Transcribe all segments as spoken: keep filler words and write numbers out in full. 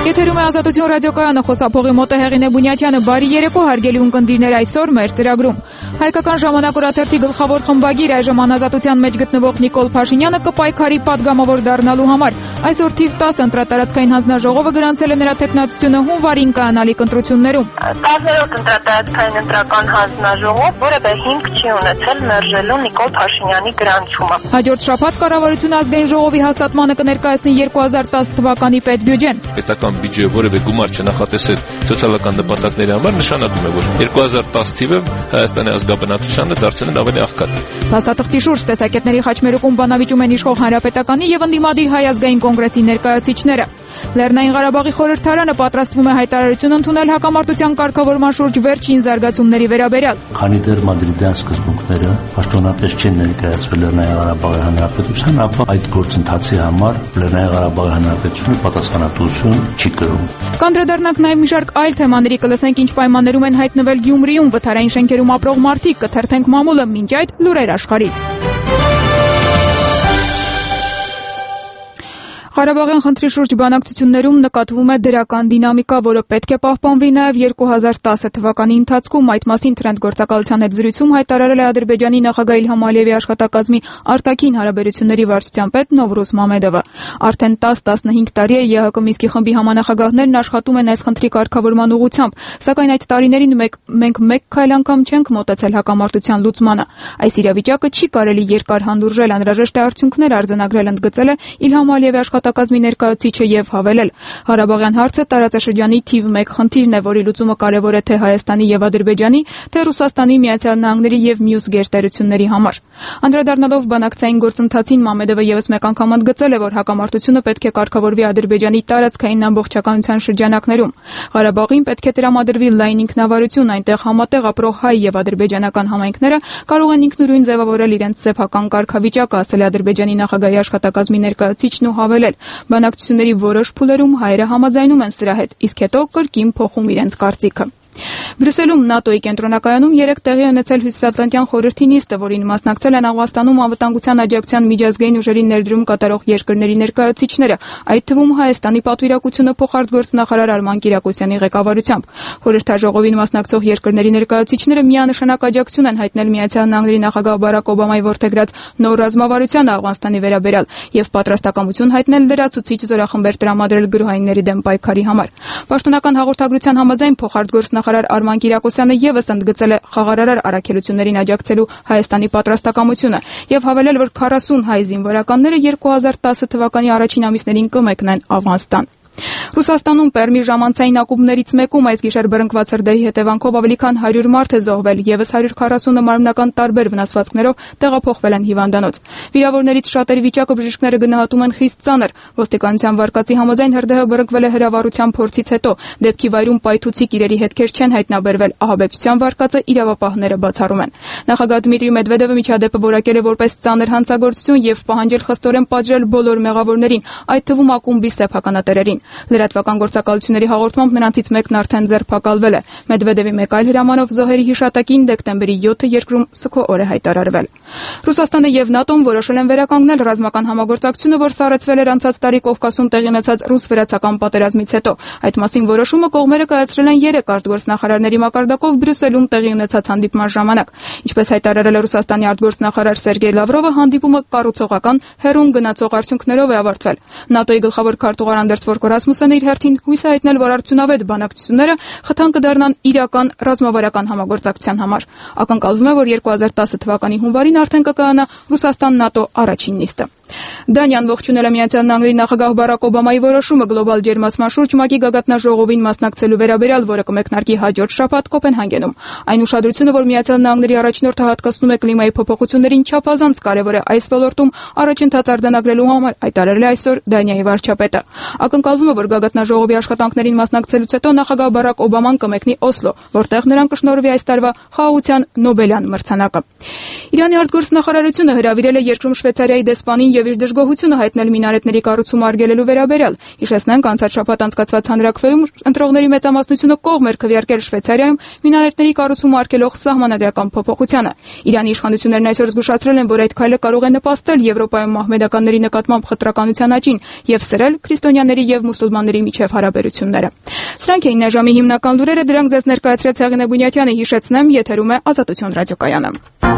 Եթերում է Ազատություն ռադիոկայանը, խոսափողի մոտ է Հեղինե Բունյատյանը։ Բարի երեկո, հարգելի ունկնդիրներ, այսօր մեր ծրագրում Հայկական ժամանակ օրաթերթի գլխավոր խմբագիր, այժմ անազատության մեջ գտնվող Նիկոլ Փաշինյանը կպայքարի պատգամավոր դառնալու համար։ Այսօր թիվ տասը ընտրատարածքային հանձնաժողովը գրանցել է նրա թեկնածությունը հունվարին կայանալիք ընտրություններում։ տասներորդ ընտրատարածքային ընտրական հանձնաժողով որևէ հիմք չի ունեցել մերժելու Նիկոլ Փաշինյանի գրանցումը։ Հաջորդ շաբաթ կառավարությունը ազգային ժողովի հաստատմանը կներկայացնի երկու հազար տասը թվականի պետբյուջեն։ Պետական բյուջեը որևէ գումար չնախատեսել սոցիալական նպատակների համար նշանակում է, որ երկու հազար տասը թիվը Հայաստանի ազգաբնակչությանը դարձնել ավելի աղքատ։ Փաստաթղթի շուրջ տեսակետների խաչմերուկում բանավիճում են իշխող Հանրապետականի եւ ընդդիմադիր Հայ ազգային կոնգրեսի ներկայացուցիչները։ Լեռնային Ղարաբաղի խորհրդարանը պատրաստվում է հայտարարություն ընդունել հակամարտության կարգավորման շուրջ վերջին զարգացումների վերաբերյալ։ Քանի դեռ մադրիդյան սկզբունքները պաշտոնապես չեն ներկայացվել Լեռնային Ղարաբաղի Հանրապետության, ապա այդ գործընթացի համար Լեռնային Ղարաբաղի Հանրապետությունը պատասխանատվություն չի կրում։ Կանդրադառնանք նաև մի շարք այլ թեմաների, կլսենք ինչ պայմաններում են հայտնվել Գյումրիում վթարային շենքերում ապրող մարդիկ, կթերթենք մամուլը, մինչ այդ լուրեր աշխարհից։ Ղարաբաղյան խնդրի շուրջ բանակցություններում նկատվում է դրական դինամիկա, որը պետք է պահպանվի նաև երկու հազար տասը թվականի ընթացքում։ Այդ մասին Թրենդ գործակալության հետ զրույցում հայտարարել է Ադրբեջանի նախագահ Իլհամ Ալիևի աշխատակազմի արտաքին հարաբերությունների վարչության պետ Նովրուզ Մամեդովը։ Արդեն տասը-տասնհինգ տարի է ԵՀԿ Մինսկի խմբի համանախագահներն աշխատում են այս խնդրի կարգավորման ուղղությամբ, սակայն այդ տարիներին մենք մեկ քայլ անգամ չենք մոտեցել հակամարտության լուծմանը։ Այս իրավիճակը չի կարելի երկար հանդուրժել, անհրաժեշտ է արդյունքներ արձանագրել, ընդգծել է Իլհամ Ալիևի աշխատակազմի ներկայացուցիչը եւ հավելել. Ղարաբաղյան հարցը տարածաշրջանի թիվ մեկ խնդիրն է, որի լուծումը կարևոր է թե Հայաստանի եւ Ադրբեջանի, թե Ռուսաստանի, Միացյալ Նահանգների եւ մյուս գերտերությունների համար։ Անդրադառնալով բանակցային գործընթացին, Մամեդովը եւս մեկ անգամ ընդգծել է, որ հակամարտությունը պետք է կարգավորվի Ադրբեջանի տարածքային ամբողջականության շրջանակներում։ Ղարաբաղին պետք է տրամադրվի լայն ինքնավարություն, այնտեղ համատեղ ապրող հայ եւ ադրբեջանական համայնքները կարող են ինքնուրույն ձևավորել իրենց սեփական կարգավիճակը, ասել է Ադրբեջանի նախագահի աշխատակազմի ներկայացուցիչն ու հավելել. բանակցությունների որոշ փուլերում հայերը համաձայնում են սրա հետ, իսկ հետո կրկին փոխում իրենց կարծիքը։ Բրյուսելում ՆԱՏՕ-ի կենտրոնակայանում երեկ տեղի ունեցել Հյուսիսատլանտյան խորհրդի նիստը, որին մասնակցել են Աֆղանստանում անվտանգության աջակցության միջազգային ուժերի ներդրում կատարող երկրների ներկայացուցիչները, այդ թվում Հայաստանի պատվիրակությունը փոխարտգործնախարար Արման Կիրակոսյանի ղեկավարությամբ։ Խորհրդաժողովին մասնակցող երկրների ներկայացուցիչները միանշանակ աջակցություն են հայտնել Միացյալ Նահանգների նախագահ Բարաք Օբամայի որդեգրած նոր ռազմավարությանը Աֆղանստանի վերաբերյալ եւ պատրաստակամություն հայտնել լրացուցիչ զորախմբեր տրամադրել գրոհայինների դեմ պայքարի համար։ Պաշտոնական հաղորդագրության համաձայն փոխարտգործնախարար Արման Կիրակոսյանը եւս ընդգծել է խաղարարար առաքելություններին աջակցելու Հայաստանի պատրաստակամությունը եւ հավելել, որ քառասուն հայ զինվորականները երկու հազար տասը թվականի առաջին ամիսներին կմեկնեն Աֆղանստան։ Ռուսաստանում Պերմի ժամանցային ակումբներից մեկում այս գիշեր բռնկված հրդեհի հետևանքով ավելի քան հարյուր մարդ է զոհվել, եւս հարյուր քառասունը մարմնական տարբեր վնասվածքներով տեղափոխվել են հիվանդանոց։ Վիրավորներից շատերի վիճակը բժիշկները գնահատում են խիստ ծանր։ Ոստիկանության վարկածի համաձայն հրդեհը բռնկվել է հրավառության փորձից հետո։ Դեպքի վայրում պայթուցիկ իրերի հետքեր չեն հայտնաբերվել, ահաբեկչության վարկածը իրավապահները բացառում են։ Նախագահ Դմիտրի Մեդվեդևը միջադեպը որակել է որպես ծանր հանցագործություն եւ պահանջել խստորեն պատժել բոլոր մեղավորներին, այդ թվում ակումբի սեփականատերերին։ Լրատվական գործակալությունների հաղորդմամբ նրանցից մեկն արդեն ձերբակալվել է։ Մեդվեդևի մեկ այլ հրամանով զոհերի հիշատակին դեկտեմբերի յոթը երկրում սգո օր է հայտարարվել։ Ռուսաստանը եւ ՆԱՏՕ-ն որոշել են վերականգնել ռազմական համագործակցությունը, որ սառեցվել էր անցած տարի Կովկասում տեղի ունեցած ռուս-վրացական պատերազմից հետո։ Այդ մասին որոշումը կողմերը կայացրել են երեք արտգործնախարարների մակարդակով Բրյուսելում տեղի ունեցած հանդիպման ժամանակ։ Ինչպես հայտարարել է Ռուսաստանի արտգործնախարար Սերգեյ Լավրովը, հանդիպումը կառուցողական, հեռուն գնացող արդյունքներով է ավարտվել։ ՆԱՏՕ-ի գլխավոր քարտուղար Անդերս Ֆորկո Ռասմուսենը իր հերթին հույս է հայտնել, որ արդյունավետ բանակցությունները խթան կդառնան իրական ռազմավարական համագործակցության համար։ Ակնկալվում է, որ երկու հազար տասը թվականի հունվարին արդեն կկայանա Ռուսաստան-ՆԱՏՕ առաջին նիստը։ Դանիան ողջունել է Միացյալ Նահանգների նախագահ Բարաք Օբամայի որոշումը գլոբալ ջերմացման շուրջ ՄԱԿ-ի գագաթնաժողովին մասնակցելու վերաբերյալ, որը կմեկնարկի հաջորդ շաբաթ Կոպենհագենում։ Այն ուշադրությունը, որ Միացյալ Նահանգների առաջնորդը հատկացնում է կլիմայի փոփոխություններին, չափազանց կարևոր է այս ոլորտում առաջընթաց արձանագրելու համար, հայտարարել է այսօր Դանիայի վարչապետը։ Ակնկալվում է, որ գագաթնաժողովի աշխատանքներին մասնակցելուց հետո նախագահ Բարաք Օբաման կմեկնի Օսլո, որտեղ նրան կշնորհվի այս տարվա խաղաղության Նոբելյան մրցանակը։ Իրանի արտգործնախարարությունը հրավիրել է երկրում Շվեյցարիայի դեսպանին եւ իր դժգոհությունը հայտնել մինարետների կառուցումը արգելելու վերաբերյալ։ Հիշեցնենք, անցած շաբաթ անցկացված հանրաքվեում ընտրողների մեծամասնությունը կողմ էր քվեարկել Շվեյցարիայում մինարետների կառուցումը արգելող սահմանադրական փոփոխությանը։ Իրանի իշխանություններն այսօր զգուշացրել են, որ այդ քայլը կարող է նպաստել Եվրոպայում մահմեդականների նկատմամբ խտրականության աճին եւ սրել քրիստոնյաների եւ մուսուլմանների միջև հարաբերությունները։ Սրանք էին այժմի հիմնական լուրերը, դրանք ձեզ ներկայացրեց Հեղինե Բունյատյանը։ Հիշեցնեմ, եթերում է Ազատություն ռադիոկայանը։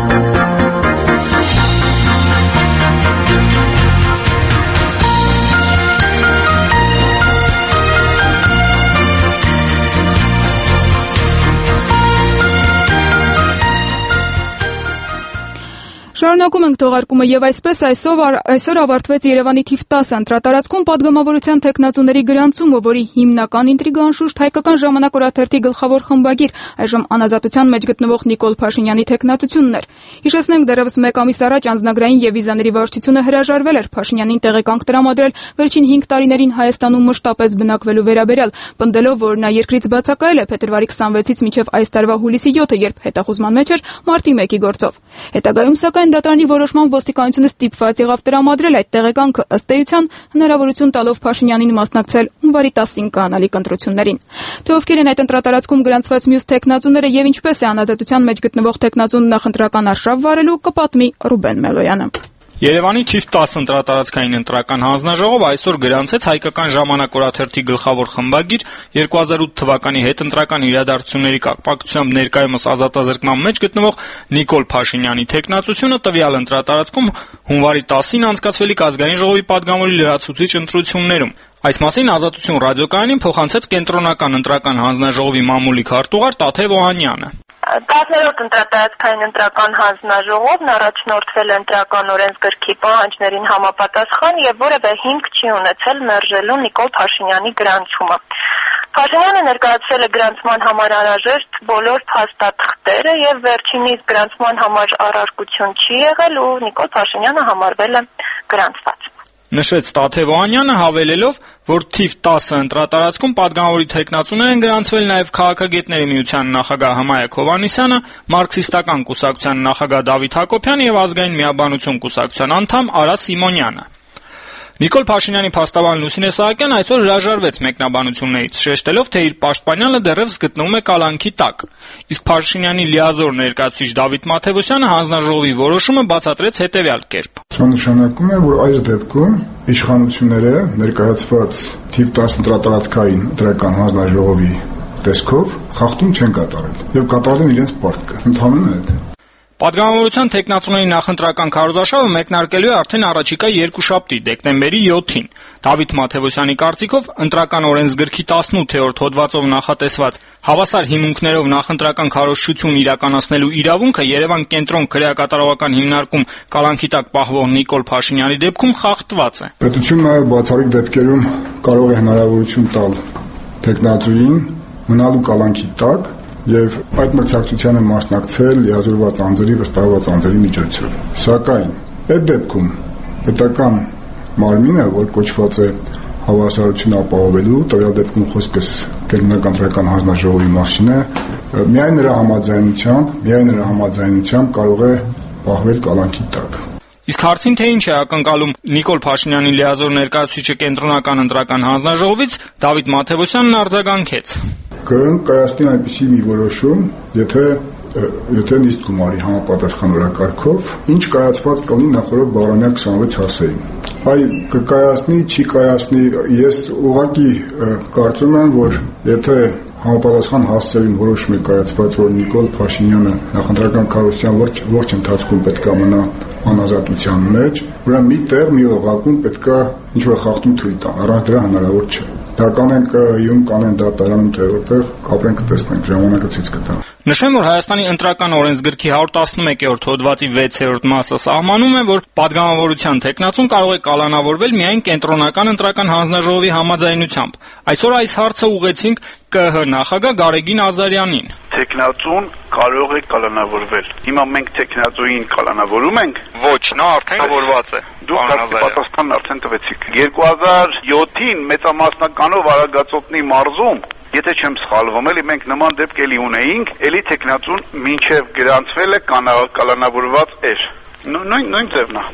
Շարունակում ենք թողարկումը եւ այսպես այսօր այսօր ավարտվեց Երևանի թիվ տասը ընտրատարածքում падգամավորության տեխնատուների գրանցումը, որի հիմնական ինտրիգը անշուշտ հայկական ժամանակ օրաթերթի գլխավոր խմբագիր, այժմ անազատության մեջ գտնվող Նիկոլ Փաշինյանի տեխնատությունն էր։ Հիշեցնենք, դեռևս մեկ ամիս առաջ անձնագրային եւ վիզաների վարչությունը հրաժարվել էր Փաշինյանին տեղեկանք տրամադրել վերջին հինգ տարիներին Հայաստանում մշտապես բնակվելու վերաբերյալ, պնդելով, որ նա երկրից բացակայել է փետրվարի քսանվեցից մինչև այս տարվա հուլիսի յոթը, երբ հետախուզման մեջ էր մարտի մեկի գործով։ Հետագայում սակայն դատարանի որոշմամբ ոստիկանությունը ստիպված եղավ տրամադրել այդ տեղեկանքը, ըստ էության հնարավորություն տալով Փաշինյանին մասնակցել հունվարի տասին կանալիք ընտրություններին։ Թե ովքեր են այդ ընտրատարածքում գրանցված մյուս տեխնատուները եւ ինչպես է անազատության մեջ գտնվող տեխնատուն նախընտրական արշավ վարելու, կպատմի Ռուբեն Մելոյանը։ Երևանի թիվ տասը ընտրատարածքային ընտրական հանձնաժողով այսօր գրանցեց հայկական ժամանակ օրաթերթի գլխավոր խմբագիր երկու հազար ութ թվականի հետընտրական իրադարձությունների կապակցությամբ ներկայումս ազատազրկման մեջ գտնվող Նիկոլ Փաշինյանի տեխնատությունը տվյալ ընտրատարածքում հունվարի տասին անցկացվելիք ազգային ժողովի падգամավորի լրացուցիչ ընտրություններում։ Այս մասին Ազատություն ռադիոկայանին փոխանցեց կենտրոնական ընտրական հանձնաժողովի մամուլի քարտուղար Տաթև Օհանյանը։ տասներորդ ընտրատարածքային ընտրական հանձնաժողովն առաջնորդվել է ընտրական օրենսգրքի պահանջներին համապատասխան եւ որևէ հիմք չի ունեցել մերժելու Նիկոլ Փաշինյանի գրանցումը։ Փաշինյանը ներկայացրել է գրանցման համար անհրաժեշտ բոլոր փաստաթղթերը եւ վերջինիս գրանցման համար առարկություն չի եղել ու Նիկոլ Փաշինյանը համարվել է գրանցված։ Նշեց Տաթև Օհանյանը, հավելելով, որ թիվ տասը ընտրատարածքում падգամավորի տեխնատուներ են գրանցվել նաև Քաղաքագետների միության նախագահ Հմայակ Հովհաննիսյանը, Մարքսիստական կուսակցության նախագահ Դավիթ Հակոբյանը եւ Ազգային միաբանություն կուսակցության անդամ Արա Սիմոնյանը։ Նիկոլ Փաշինյանի փաստաբան Լուսինե Սահակյան այսօր հրաժարվեց մեկնաբանություններից, շեշտելով, թե իր պաշտպանյալը դեռևս գտնվում է կալանքի տակ։ Իսկ Փաշինյանի լիազոր ներկայացուցիչ Դավիթ Մաթևոսյանը հանձնաժողովի որոշումը բացատրեց հետևյալ կերպ. Սա նշանակում է, որ այս դեպքում իշխանությունները ներկայացված թիվ տասը ընտրատարածքային ընտրական հանձնաժողովի տեսքով խախտում չեն կատարել եւ կատարել են իրենց պարտքը։ Ընդհանրապես այդ Падգամավորության տեխնատուների նախընտրական քարոզարշավը մեկնարկելու է արդեն առաջիկա երկուշաբթի, դեկտեմբերի յոթին։ Դավիթ Մաթևոսյանի կարծիքով ընտրական օրենսգրքի տասնութերորդ հոդվածով նախատեսված հավասար հիմունքներով նախընտրական քարոզչություն իրականացնելու իրավունքը Երևան կենտրոն քրեակատարողական հիմնարկում կալանքի տակ պահվող Նիկոլ Փաշինյանի դեպքում խախտված է։ Պետությունը նաև բացառիկ դեպքերում կարող է հնարավորություն տալ տեխնատուին մնալու կալանքի տակ եւ այդ մրցակցությանը մասնակցել լիազորված անձերի վստահված անձերի միջոցով։ Սակայն այդ դեպքում պետական մարմինը, որ կոչված է հավասարություն ապահովելու, տվյալ դեպքում խոսքս կենտրոնական ընտրական հանձնաժողովի մասին է, միայն նրա համաձայնությամբ, միայն նրա համաձայնությամբ կարող է պահվել կալանքի տակ։ Իսկ հարցին, թե ինչ է ակնկալում Նիկոլ Փաշինյանի լիազոր ներկայացուցիչը կենտրոնական ընտրական հանձնաժողովից, Դավիթ Մաթևոսյանն արձագանքեց. Կայացնի այնպիսի մի որոշում, եթե եթե նիստ գումարի համապատասխան օրակարգով, ինչ կայացված կլինի նախորդ բառանյա քսանվեց հասեին։ Այ կկայացնի, չի կայացնի, ես ուղղակի կարծում եմ, որ եթե համապատասխան հասցեին որոշում է կայացված, որ Նիկոլ Փաշինյանը նախընտրական քարոզության ողջ ողջ ընթացքում պետք է մնա անազատության մեջ, ուրեմն մի տեղ մի օղակում պետք է ինչ-որ խախտում թույլ տան, առանց դրա հնարավոր չէ։ Դա կանեն կայում, կանեն դատարանում, թե որտեղ կապրենք կտեսնենք, ժամանակը ցույց կտա։ Նշեմ, որ Հայաստանի ընտրական օրենսգրքի հարյուր տասնմեկերորդ հոդվածի վեցերորդ մասը սահմանում է, որ падգամավորության տեխնատուն կարող է կալանավորվել միայն կենտրոնական ընտրական հանձնաժողովի համաձայնությամբ։ Այսօր այս հարցը ուղղեցինք Կ Հ նախագահ Գարեգին Ազարյանին։ Տեխնատուն կարող է կալանավորվել։ Հիմա մենք տեխնատուին կալանավորում ենք։ Ոչ, նա արդեն կալանավորված է։ Դուք պատասխանն արդեն տվեցիք։ երկու հազար յոթին մեծամասնականով Արագածոտնի մարզում, եթե չեմ սխալվում, էլի մենք նման դեպք էլի ունեինք, էլի տեխնատուն մինչև գրանցվել է կալանավորված էր։ Նույն նույն ձևն է։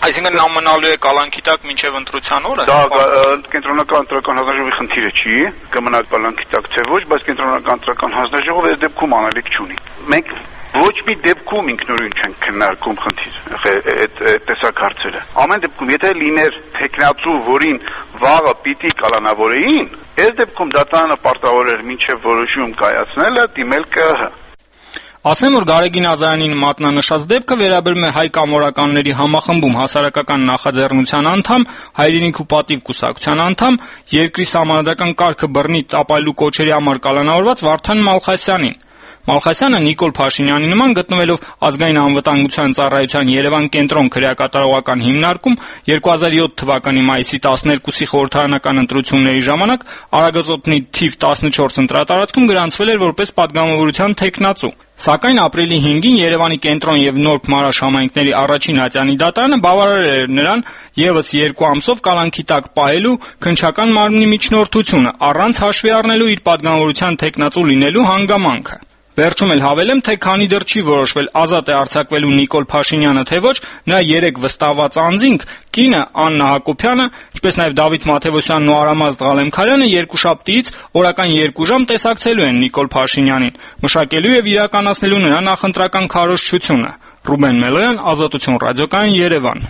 Այսինքն նա մնալու է կալանքի տակ մինչև ընտրության օրը։ Դա կենտրոնական ընտրական հանձնաժողովի խնդիրը չի, կմնա կալանքի տակ թե ոչ, բայց կենտրոնական ընտրական հանձնաժողովը այս դեպքում անելիք չունի։ Մենք ոչ մի դեպքում ինքնուրույն չենք քննարկում խնդիր այդ տեսակ հարցերը։ Ամեն դեպքում, եթե լիներ տեխնացու, որին վաղը պիտի կալանավորեին, այս դեպքում դատարանը պարտավոր էր մինչև որոշում կայացնելը դիմել ԿԸՀ։ Ասեմ, որ Գարեգին Ազարյանին մատնանշած դեպքը վերաբերում է հայ կամորականների համախմբում հասարակական նախաձեռնության անդամ, հայրենիք ու պատիվ կուսակցության անդամ, երկրի սահմանադրական կարգը բռնի տապալու կոչերի համար կալանավորված Վարդան Մալխասյանին։ Մալխասյանը Նիկոլ Փաշինյանի նման գտնվելով Ազգային անվտանգության ծառայության Երևան կենտրոն քրեակատարողական հիմնարկում երկու հազար յոթ թվականի մայիսի տասներկուսի խորհրդարանական ընտրությունների ժամանակ Արագածոտնի թիվ տասնչորս ընտրատարածքում գրանցվել էր որպես падգամավորության թեկնածու։ Սակայն ապրիլի հինգին Երևանի կենտրոն եւ Նորբ Մարաշ համայնքների առաջին ատյանի դատարանը բավարարել էր նրան եւս երկու ամսով կալանքի տակ պահելու քննչական մարմնի միջնորդությունը առանց հաշվի առնելու իր падգամավորության թեկնածու լինելու հանգամանքը։ Վերջում էլ հավելեմ, թե քանի դեռ չի որոշվել ազատ է արձակվելու Նիկոլ Փաշինյանը թե ոչ, նրա երեք վստահված անձինք՝ կինը Աննա Հակոբյանը, ինչպես նաև Դավիթ Մաթևոսյանն ու Արամազդ Ղալեմքարյանը երկուշաբթիից օրական երկու ժամ տեսակցելու են Նիկոլ Փաշինյանին, մշակելու եւ իրականացնելու նրա նախընտրական քարոզչությունը։ Ռուբեն Մելոյան, Ազատություն ռադիոկայան, Երևան։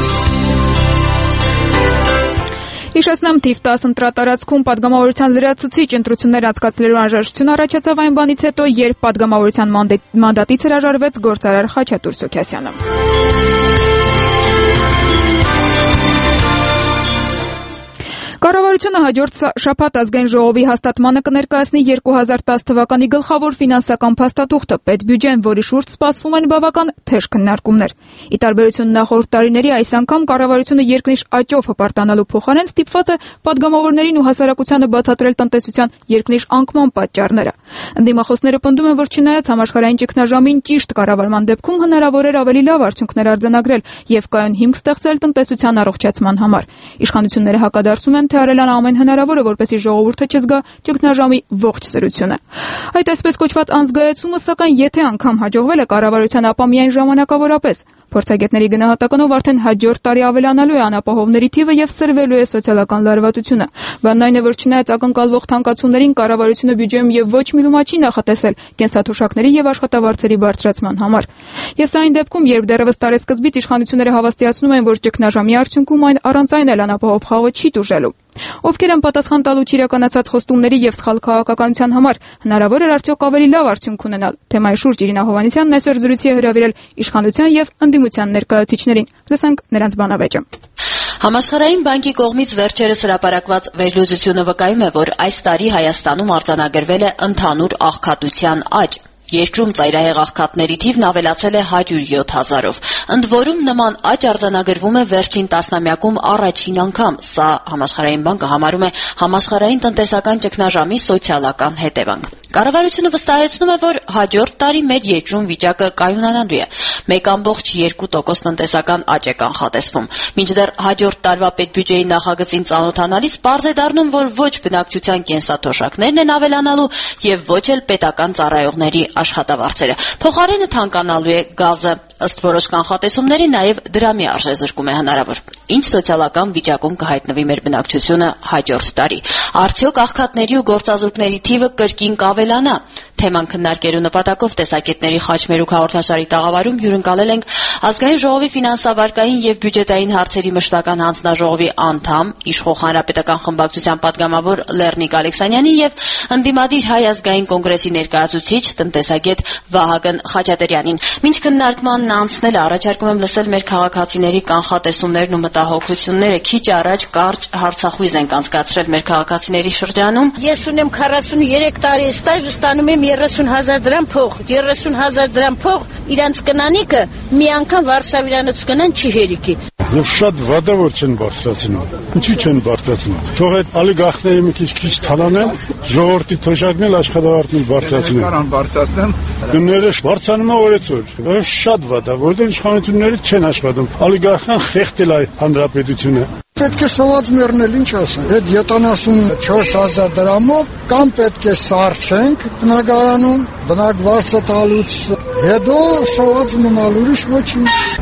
Հիշեցնեմ, թիվ տասը ընտրատարածքում падգամավորության լրացուցիչ ընտրություններ անցկացնելու անհրաժեշտություն առաջացավ այն բանից հետո, երբ падգամավորության մանդատից հրաժարվեց գործարար Խաչատուր Սոքյասյանը։ Կառավարությունը հաջորդ շաբաթ ազգային ժողովի հաստատմանը կներկայացնի երկու հազար տասը թվականի գլխավոր ֆինանսական փաստաթուղթը, պետբյուջեն, որի շուրջ սպասվում են բավական թեժ քննարկումներ։ Ի տարբերություն նախորդ տարիների, այս անգամ կառավարությունը երկնիշ աճով հպարտանալու փոխարեն ստիպված է падգամավորներին ու հասարակությանը բացատրել տնտեսության երկնիշ անկման պատճառները։ Ընդդիմախոսները պնդում են, որ չնայած համաշխարհային ճգնաժամին ճիշտ կառավարման դեպքում հնարավոր էր ավելի լավ արդյունքներ արձանագրել եւ կայուն հիմք ստեղծել տնտեսության առողջացման համար։ Իշխանությունները հակադարձում են, թե արել են ամեն հնարավորը, որպեսզի ժողովուրդը չզգա ճգնաժամի ողջ սրությունը։ Այդ այսպես կոչված անզգայացումը, սակայն, եթե անգամ հաջողվել է կառավարության, ապա միայն ժամանակավորապես։ Փորձագետների գնահատականով արդեն հաջորդ տարի ավելանալու է անապահովների թիվը եւ սրվելու է սոցիալական լարվածությունը։ Բանն այն է, որ չնայած ակնկալվող թանկացումներին կառավարությունը բյուջեում եւ ոչ մի լումա չի նախատեսել կենսաթոշակների եւ աշխատավարձերի բարձրացման համար։ Եվ սա այն դեպքում, երբ դեռևս տարեսկզբից իշխանությունները հավաստիացնում են, որ ճգնաժամի արդյունքում այն առանց այն էլ անապահով խաղը չի տուժելու։ Ովքեր են պատասխան տալու չիրականացած խոստումների եւ սխալ քաղաքականության համար, հնարավոր էր արդյոք ավելի լավ արդյունք ունենալ։ Թեմայի շուրջ Իրինա Հովհաննիսյանն այսօր զրույցի է հրավիրել իշխանության եւ ընդդիմության ներկայացուցիչներին։ Լսենք նրանց բանավեճը։ Համաշխարհային բանկի կողմից վերջերս հրապարակված վերլուծությունը վկայում է, որ այս տարի Հայաստանում արձանագրվել է ընդհանուր աղքատության աճ։ Երկրում ծայրահեղ աղքատների թիվն ավելացել է հարյուր յոթ հազարով։ Ընդ որում նման աճ արձանագրվում է վերջին տասնամյակում առաջին անգամ։ Սա Համաշխարհային բանկը համարում է համաշխարհային տնտեսական ճգնաժամի սոցիալական հետևանք։ Կառավարությունը վստահեցնում է, որ հաջորդ տարի մեր երկրում վիճակը կայունանալու է։ մեկ կόμma երկու տոկոս տնտեսական աճ է կանխատեսվում։ Մինչդեռ հաջորդ տարվա պետբյուջեի նախագծին ծանոթանալիս պարզ է դառնում, որ ոչ բնակչության կենսաթոշակներն են ավելանալու եւ ոչ էլ պետական ծառայողների աշխատավարձերը։ Փոխարենը թանկանալու է գազը։ Ըստ որոշ կանխատեսումների նաև դրամի արժեզրկում է հնարավոր։ Ինչ սոցիալական վիճակում կհայտնվի մեր բնակչությունը հաջորդ տարի։ Արդյոք աղքատների ու գործազուրկների թիվը կրկին կավելանա։ Թեման քննարկելու նպատակով տեսակետների խաչմերուկ հաղորդաշարի տաղավարում հյուրընկալել ենք Ազգային ժողովի ֆինանսավարկային եւ բյուջետային հարցերի մշտական հանձնաժողովի անդամ, Իշխող հանրապետական խմբակցության պատգամավոր Լեռնիկ Ալեքսանյանին եւ ընդդիմադիր Հայ ազգային կոնգրեսի ներկայացուցիչ տնտեսագետ Վահագն Խաչատրյանին։ Մինչ քննարկմանն անցնելը առաջարկում եմ լսել մեր քաղաքացիների կանխատեսումներն ու մտահոգությունները։ Քիչ առաջ կարճ հարցախույզ ենք անցկացրել մեր քաղաքացիների շրջանում։ Ես ունեմ քառասունուերեք տարի ստաժ, ստանում եմ երեսուն հազար դրամ փող, երեսուն հազար դրամ փող, իրանց կնանիկը մի անգամ Վարշավիրանից կնան չի հերիքի։ Եվ շատ վատ է, որ չեն բարձրացնում։ Ինչի չեն բարձրացնում։ Թող այդ ալիգարխները մի քիչ քիչ թալանեն, ժողովրդի թոշակն բարձրացնեն բարձրացնեն։ Կարան բարձրացնեն։ Գները բարձրանում է օրեցօր։ Շատ վատ է, որովհետև իշխանությունները չեն աշխատում։ Ալիգարխան խեղդել է հանրապետությունը։ Պետք է սոված մեռնել, ինչ ասեմ։ Այդ յոթանասունչորս հազար դրամով կամ պետք է սարճենք բնակարանում, բնակվարձը տալուց հետո սոված մնալ, ուրիշ ոչինչ։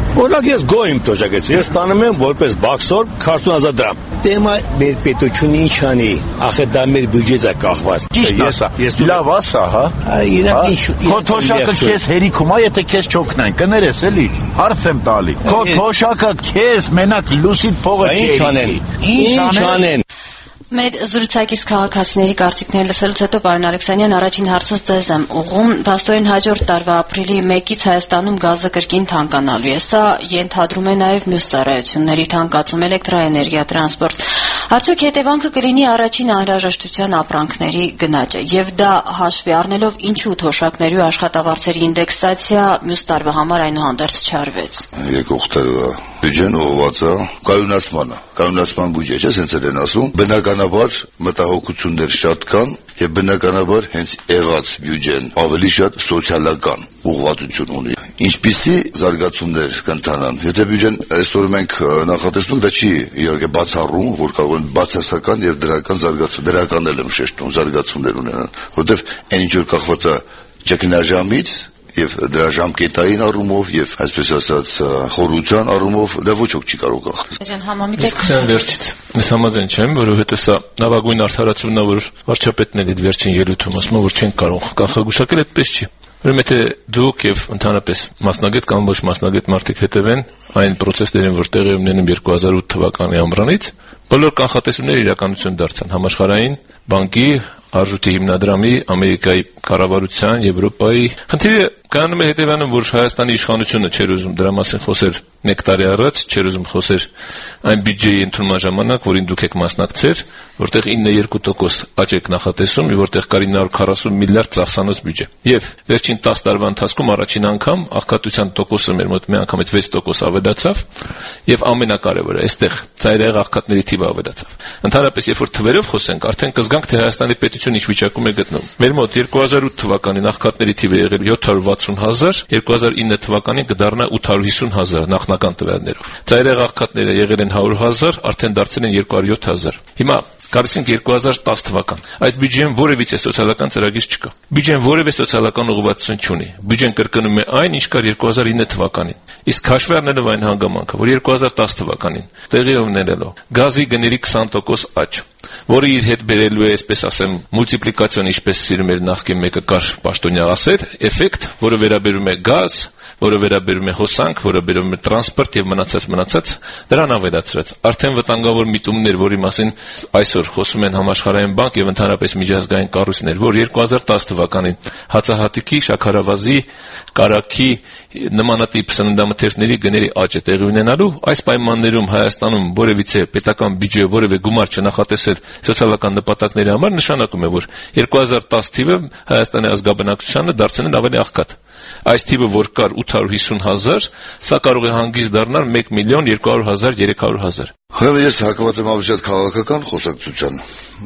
Օրինակ ես գոհ եմ թոշակից, ես ստանում եմ որպես բաքսոր քառասուն հազար դրամ։ Դեմա մեր պետությունը ինչ անի, ախե դա մեր բյուջեից է կախված։ Ճիշտ ասա, լավ ասա, հա։ Իրանք ինչ քո թոշակը քեզ հերիքում է, եթե քեզ չօգնեն, կներես էլի։ Հարց եմ տալի։ Քո թոշակը քեզ մենակ լուսիդ փողը չի։ Ինչ անեն։ Ինչ անեն։ Մեր զրուցակից քաղաքացիների կարծիքներ լսելուց հետո պարոն Ալեքսանյան, առաջին հարցս ձեզ եմ ուղղում։ Փաստորեն հաջորդ տարվա ապրիլի մեկից Հայաստանում գազը կրկին թանկանալու է։ Սա ենթադրում է նաև մյուս ծառայությունների թանկացում, էլեկտրաէներգիա, տրանսպորտ։ Արդյոք հետևանքը կլինի առաջին անհրաժեշտության ապրանքների գնաճը, եւ դա հաշվի առնելով ինչու թոշակների ու աշխատավարձերի ինդեքսացիա մյուս տարվա համար այնուհանդերձ չարվեց։ Եկող տարվա բյուջեն ուղղված է կայունացմանը, կայունացման բյուջե, չէ՞, հենց էլ են ասում։ Բնականաբար մտահոգություններ շատ կան եւ բնականաբար հենց եղած բյուջեն ավելի շատ սոցիալական ուղղվածություն ունի։ Ինչպիսի զարգացումներ կընթանան։ Եթե բյուջեն այսօր մենք նախատեսում, դա չի իհարկե բացառում, որ կարող են բացասական եւ դրական զարգացում, դրական էլ եմ շեշտում, զարգացումներ ունենան, որովհետեւ այն ինչ որ կախված է ճգնաժամից եւ դրա ժամկետային առումով եւ այսպես ասած խորության առումով դա ոչ ոք չի կարող կախվել։ Ջան, համամիտ եք։ Սա վերջից։ Ես համաձայն չեմ, որովհետեւ սա նավագույն արդարացումն է, որ վարչապետն էլ այդ վերջին ելույթում ասում է, որ չեն կարող կանխագուշակել, այդպես չի։ Ուրեմն եթե դուք եւ ընդհանրապես մասնագետ կամ ոչ մասնագետ մարդիկ հետևեն այն process-ներին, որ տեղի ունենում երկու հազար ութ թվականի ամռանից, բոլոր կանխատեսումները իրականություն դարձան համաշխարհային բանկի, արժույթի հիմնադրամի, Ամերիկայի կառավարության, Եվրոպայի։ Խնդիրը կայանում է հետևանում, որ Հայաստանի իշխանությունը չէր ուզում դրա մասին խոսել մեկ տարի առաջ, չէր ուզում խոսել այն բյուջեի ընդունման ժամանակ, որին դուք եք մասնակցել, որտեղ ինը երկու տոկոս աճ եք նախատեսում, որտեղ կար ինը հարյուր քառասուն միլիարդ ծախսանոց բյուջե։ Եվ վերջին տասը տարվա ընթացքում առաջին անգամ աղքատության տոկոսը մեր մոտ մի անգամից վեց տոկոս ավելացավ, եւ ամենակարևորը, այստեղ ծայրահեղ աղքատների թիվը ավելացավ։ Ընդհանրապես, երբ որ թվերով խոսենք, արդեն կզգանք, թե Հայաստանի պետությունը ինչ վիճակում է գտնվում։ Մեր մոտ երկու հազար ութ թվականին աղքատների թիվը եղել յոթ հարյուր վաթսուն հազար, երկու հազար ինը թվականին կդառնա ութ հարյուր հիսուն հազար նախնական տվյալներով։ Ծայրահեղ աղքատները եղել են հարյուր հազար, արդեն դարձել են երկու հարյուր յոթ հազար։ Հիմա գալիս ենք երկու հազար տասը թվական։ Այդ բյուջեն որևիցե սոցիալական ծրագիր չկա։ Բյուջեն որևէ սոցիալական ուղղվածություն չունի։ Բյուջեն կրկնում է այն, ինչ կար երկու հազար ինը թվականին։ Իսկ հաշվի առնելով այն հանգամանքը, որ երկու հազար տասը թվականին տեղի ունենալու գազի գների քսան տոկոս աճ, որը իր հետ բերելու է, այսպես ասեմ, մուլտիպլիկացիոն, ինչպես սիրում էր նախկին մեկը կար պաշտոնյա ասել, էֆեկտ, որը վերաբերում է գազ, որը վերաբերում է հոսանք, որը վերաբերում է տրանսպորտ եւ մնացած մնացած, դրան ավելացրած։ Արդեն վտանգավոր միտումներ, որի մասին այսօր խոսում են համաշխարհային բանկ եւ ընդհանրապես միջազգային կառույցներ, որ երկու հազար տասը թվականին հացահատիկի, շաքարավազի, կարագի նմանատիպ սննդամթերքների գների աճ է տեղի ունենալու, այս պայմաններում Հայաստանում որևիցե պետական բյուջե որևէ գումար չնախատեսել սոցիալական նպատակների համար նշանակում է, որ երկու հազար տասը թիվը Հայաստանի ազգաբնակչությանը դարձնել ավելի աղքատ։ Այս թիվը, որ կար ութ հարյուր հիսուն հազար, սա կարող է հանգիստ դառնալ մեկ միլիոն երկու հարյուր հազար երեք հարյուր հազար։ Ուրեմն ես հակված եմ ավելի շատ քաղաքական խոսակցության։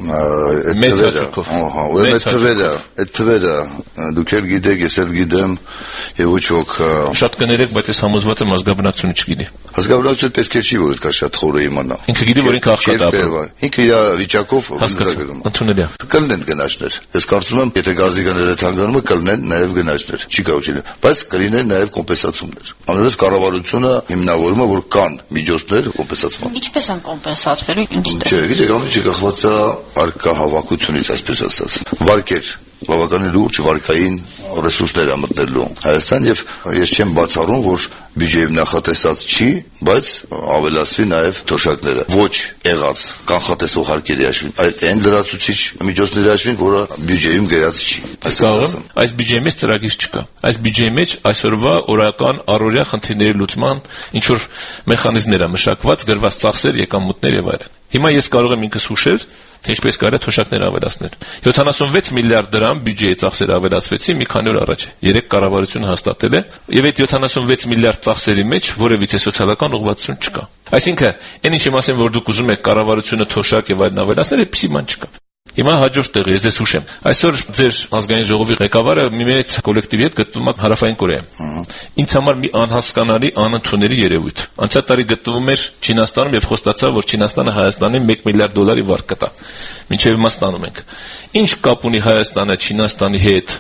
Մեծ հաճույքով։ Ահա, ուրեմն այդ թվերը, այդ թվերը դուք էլ գիտեք, ես էլ գիտեմ, եւ ոչ ոք շատ կներեք, բայց ես համոզված եմ ազգաբնակչությունը չգիտի։ Ազգաբնակչությունը պետք է չի, որ այդքան շատ խորը իմանա։ Ինքը գիտի, որ ինքը աղքատ է ապրում։ Ինքը իր վիճակով հասկացում։ Ընդունելի է։ Կլինեն գնաճներ։ Ես կարծում եմ, եթե գազի գները թանկանում է, կլինեն նաեւ գնաճներ։ Չի կարող լինել, բայց կլինեն նաեւ կոմպենսացումներ։ Ամենից կառավարությունը հիմնավորում է, որ կան միջոցներ կոմպենսացման։ Ինչպես են կոմպենսացվելու, ինչ դե։ Չէ, գիտեք, ամեն ինչը կախված է արկա հավաքությունից, այսպես ասած։ Վարկեր բավականին լուրջ վարկային ռեսուրսներ է մտնելու Հայաստան եւ ես չեմ բացառում, որ բյուջեում նախատեսած չի, բայց ավելացվի նաեւ թոշակները։ Ոչ եղած կանխատեսող հարկերի հաշվին, այլ այն լրացուցիչ միջոցների հաշվին, որը բյուջեում գրած չի։ Այս բյուջեի մեջ ծրագիր չկա։ Այս բյուջեի մեջ այսօրվա օրական առօրյա խնդիրների լուծման ինչ որ մեխանիզմներ է մշակված, գրված ծախսեր, եկամուտներ եւ այլն։ Հիմա ես կարող եմ ինքս հուշել, թե ինչպես կարելի է թոշակներ ավելացնել։ յոթանասունվեց միլիարդ դրամ բյուջեի ծախսերը ավելացվեցին մի քանի օր առաջ։ Երեք կառավարությունը հաստատել է, եւ այդ յոթանասունվեց միլիարդ ծախսերի մեջ որևիցե սոցիալական ուղղվածություն չկա։ Այսինքն, այն ինչի մասին որ դուք ուզում եք կառավարությունը թոշակ եւ այլն ավելացնել, այդպիսի բան չկա։ Հիմա հաջորդ տեղը ես ձեզ հուշեմ։ Այսօր ձեր ազգային ժողովի ղեկավարը մի մեծ կոլեկտիվի հետ գտնվում է Հարավային Կորեայում։ Ինձ համար մի անհասկանալի, անընդունելի երևույթ։ Անցյալ տարի գտնվում էր Չինաստանում եւ խոստացավ, որ Չինաստանը Հայաստանին մեկ միլիարդ դոլարի վարկ կտա։ Մինչեւ հիմա ստանում ենք։ Ինչ կապ ունի Հայաստանը Չինաստանի հետ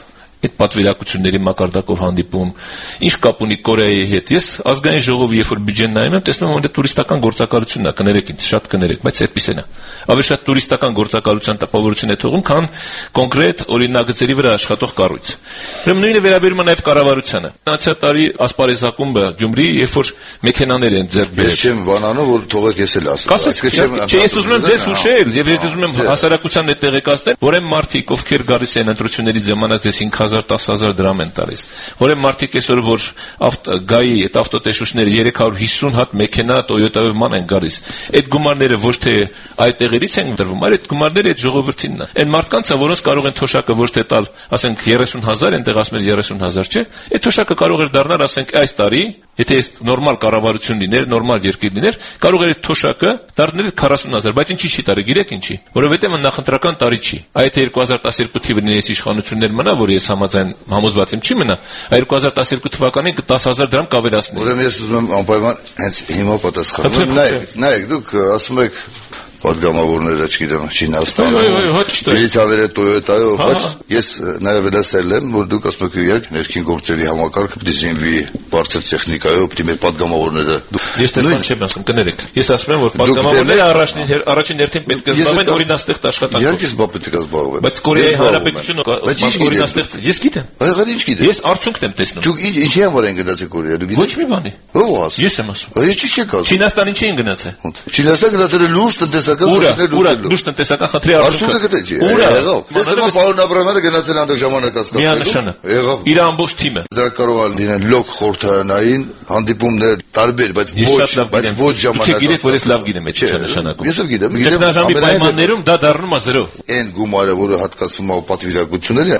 այդ պատվիրակությունների մակարդակով հանդիպում, ինչ կապ ունի Կորեայի հետ։ Ես ազգային ժողովի երբ որ բյուջեն նայում եմ, տեսնում եմ, որ դա տուրիստական գործակալությունն է, կներեք ինձ, շատ կներեք, բայց այդպիսին է։ Ավելի շատ տուրիստական գործակալության տպավորություն է թողում, քան կոնկրետ օրինագծերի վրա աշխատող կառույց։ Ուրեմն նույնը վերաբերում է նաև կառավարությանը։ Անցյալ տարի ասպարեզ ակումբը Գյումրի, երբ որ մեքենաներ են ձեռք բերել։ Ես չեմ բանանում, որ թողեք ես էլ ասեմ։ Չէ, ես ուզում եմ ձեզ հուշել, եւ ես ուզում եմ հասարակությանն այդ տեղեկացնել, որ այն մարդիկ, ովքեր գալիս են ընտրությունների ժամանակ ձեզ cinq հազար dix հազար դրամ են տալիս։ Որ այն մարդիկ այսօր որ գայի այդ ավտոտեսուչները երեք հարյուր հիսուն հատ մեքենա Toyota-ով ման են գալիս։ Այդ գումարները ոչ թե այդ տեղերից են դրվում, այլ այդ գումարները այդ ժողովրդինն է։ Այն մարդկանց է, որոնց կարող են թոշակը ոչ թե տալ, ասենք երեսուն հազար, այնտեղ ասում են երեսուն հազար, չէ։ Այդ թոշակը կարող էր դառնալ, ասենք, այս տարի, եթե այս նորմալ կառավարություն լիներ, նորմալ երկիր լիներ, կարող էր այդ թոշակը դառնել քառասուն հազար, բայց ինչի՞ չի տարի, գիտեք ինչի, որովհետև նախընտրական տարի չի։ Այդ երկու հազար տասներկու թիվը ներես իշխանություններ մնա, որ ես համաձայն համոզված եմ չի մնա, երկու հազար տասներկու թվականին դես հազար դրամ կավելացնի։ Ուրեմն ես ուզում եմ անպայման հենց հիմա պատասխանել։ Նայեք, նայեք, դուք ասում եք պատգամավորները, չգիտեմ, Չինաստանը, միլիցիաները Toyota-ով, բայց ես նաև լսել եմ, որ դուք ասում եք իրենք ներքին գործերի համակարգը պետք է զինվի բարձր տեխնիկայով, պետք է մեր պատգամավորները։ Ես տեսան չեմ ասում, կներեք։ Ես ասում եմ, որ պատգամավորները առաջին առաջին հերթին պետք է զբաղվեն օրինաստեղծ աշխատանքով։ Իհարկե զբաղ պետք է զբաղվեն։ Բայց Կորեայի Հանրապետությունը օրինաստեղծ, ես գիտեմ։ Այո, ինչ գիտեմ։ Ես արդյունքն եմ տեսնում։ Դուք ինչի համար են գնացել Կորեա, դուք գիտեք։ Ոչ մի բանի։ Ո՞վ ասում։ Ես եմ ասում։ Ես չի չեք ասում։ Չինաստանին չի գնացել։ Չինաստան գնացել է լուրջ տնտեսական խնդիրներ ուրա, լուրջ տնտեսական խնդրի արդյունքը գտե չի։ Եղավ։ Դեսնա պարոն Աբրամյանը գնացել անդր ժամանակ ասկացել։ Միանշանը։ Եղավ։ Իր ամբողջ թիմը։ Դրա կարող է լինել լոկ խորհրդարանային հանդիպումներ տարբեր, բայց ոչ, բայց ոչ ժամանակ։ Դուք գիտեք, որ ես լավ գիտեմ այդ նշանակում։ Ես էլ գիտեմ։ Ճգնաժամի պայմաններում դա դառնում է զրո։ Այն գումարը, որը հատկացվում է պատվիրակությունների,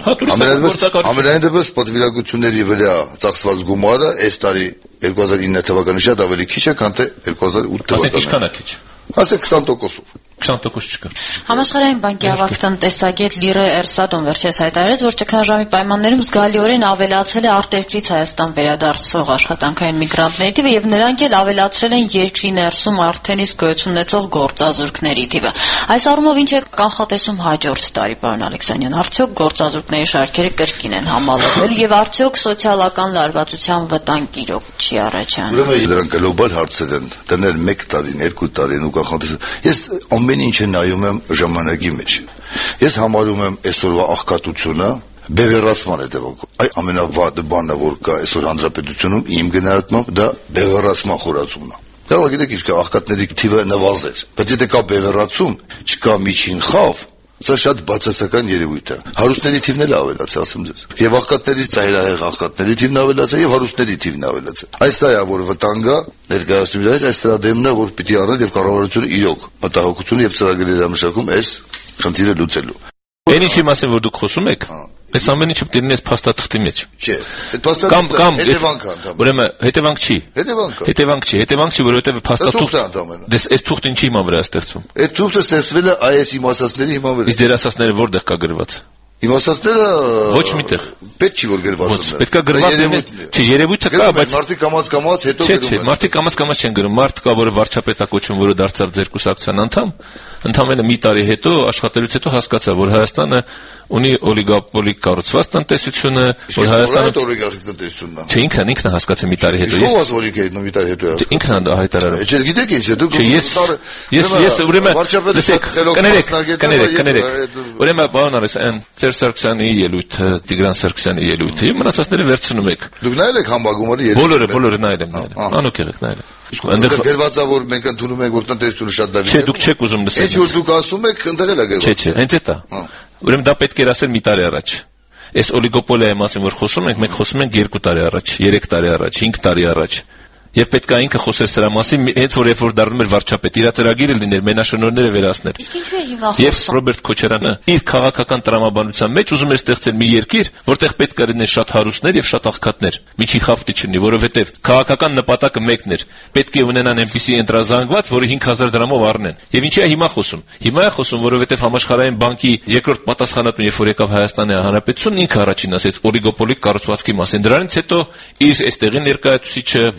ամենայն դեպս պատվիրակությունների վրա ծախսված գումարը այս տարի երկու հազար ինը թվականի շատ ավելի քիչ է, քան թե երկու հազար ութ թվականի։ Ասենք ինչքան է քիչ։ Ասեք քսան տոկոսով։ քսան տոկոս չկա։ Համաշխարհային բանկի ավագ տնտեսագետ Լիրե Էրսադոն վերջերս հայտարարեց, որ ճգնաժամի պայմաններում զգալիորեն ավելացել է արտերկրից Հայաստան վերադարձող աշխատանքային միգրանտների թիվը եւ նրանք էլ ավելացրել են երկրի ներսում արդեն իսկ գոյություն ունեցող գործազուրկների թիվը։ Այս առումով ինչ է կանխատեսում հաջորդ տարի, պարոն Ալեքսանյան, արդյոք գործազուրկների շարքերը կրկին են համալրվել եւ արդյոք սոցիալական լարվածության վտանգ իրոք չի առաջանում։ Ուրեմն դրանք գլոբալ հարցեր են, դնել մեկ տարին, երկու տարին ու կանխատեսում։ Ես ամեն ինչը նայում եմ ժամանակի մեջ։ Ես համարում եմ այսօրվա աղքատությունը բևեռացման հետևանքով։ Այ ամենավատը բանը, որ կա այսօր հանրապետությունում, իմ գնահատմամբ դա բևեռացման խորացումն է։ Կարող եք գիտեք, աղքատների թիվը նվազեց, բայց եթե կա բևեռացում, չկա միջին խավ, սա շատ բացասական երևույթ է։ Հարուստների թիվն էլ ավելացել, ասեմ ձեզ։ Եվ աղքատների ծայրահեղ աղքատների թիվն ավելացել եւ հարուստների թիվն ավելացել։ Այս սա է, որ վտանգա ներկայացումից այս սրադեմն է, որ պիտի առնել եւ կառավարությունը իրոք մտահոգություն եւ ծրագրեր ամշակում այս խնդիրը լուծելու։ Այն ինչի մասին որ դուք խոսում եք, այս ամեն ինչը պետք է լինի փաստաթղթի մեջ։ Չէ, այդ փաստաթղթը հետևանք է ընդհանրապես։ Ուրեմն հետևանք չի։ Հետևանք է։ Հետևանք չի, հետևանք չի, որովհետեւ փաստաթուղթը դες այս թուղթը ինչի հիման վրա է ստեղծվում։ Այդ թուղթը ստեղծվել է այ էս իմաստացների հիման վրա։ Իսկ դերասանները որտեղ կա գրված։ Իմաստացները ոչ միտեղ։ Պետք չի որ գրված լինեն։ Պետք է գրված լինի։ Չէ, երևույթը կա, բայց մարդիկ կամած կամած հետո գրում են։ Չէ, մարդիկ կամած կամած չեն գրում։ Մարդ կա, որը վարչապետ է կոչվում, որը դարձավ ձեր կուսակցության անդամ, ընդամենը մի տարի հետո աշխատելուց հետո հասկացա, որ Հայաստանը ունի օլիգոպոլիկ կառուցված տնտեսությունը, որ Հայաստանը օլիգարխիկ տնտեսությունն է։ Չէ, ինքն ինքն է հասկացել մի տարի հետո։ Ես ո՞վ ասորիկ է մի տարի հետո է։ Ինքն է հայտարարել։ Չէ, գիտեք ինչ է, դուք ես ես ես ուրեմն լսեք, կներեք, կներեք, կներեք։ Ուրեմն պարոն Արեսյան, Ծեր Սարգսյանի ելույթը, Տիգրան Սարգսյանի ելույթը, եւ մնացածները վերցնում եք։ Դուք նայել եք համագումարի ելույթը։ Բոլորը, բոլորը նայել եմ, նայել եմ։ Անոք եղեք նայել։ Այնտեղ գրված է, որ մենք ընդունում ենք, որ տնտեսությունը շատ լավ է։ Չէ, դուք չեք ուզում լսել։ Ինչ որ դուք ասում եք, ընդեղ էլ է գրված։ Չէ, չէ, հենց էտա։ Ուրեմն դա պետք էր ասել մի տարի առաջ։ Այս օլիգոպոլիայի մասին որ խոսում ենք, մենք խոսում ենք երկու տարի առաջ, երեք տարի առաջ, հինգ տարի առաջ։ Եվ պետք է ինքը խոսեր սրա մասին, հենց որ երբ որ դառնում էր վարչապետ, իր ծրագիրը լիներ, մենաշնորհները վերացներ։ Իսկ ինչու է հիմա խոսում։ Եվ Ռոբերտ Քոչարյանը իր քաղաքական տրամաբանության մեջ ուզում էր ստեղծել մի երկիր, որտեղ պետք է լինեն շատ հարուստներ եւ շատ աղքատներ։ Միջին խավտի չլինի, որովհետեւ քաղաքական նպատակը մեկն էր։ Պետք է ունենան այնպիսի ընտրազանգված, որը հինգ հազար դրամով առնեն։ Եվ ինչի է հիմա խոսում։ Հիմա է խոսում, որովհետեւ համաշխարհային բանկի երկրորդ պատասխանատուն, երբ որ եկավ Հայաստանի Հանրապետություն, ինքը առաջին ասեց օլիգոպոլիկ կառուցվածքի մասին։ Դրանից հետո իր այստեղի ներկայացուցիչը վարչապետ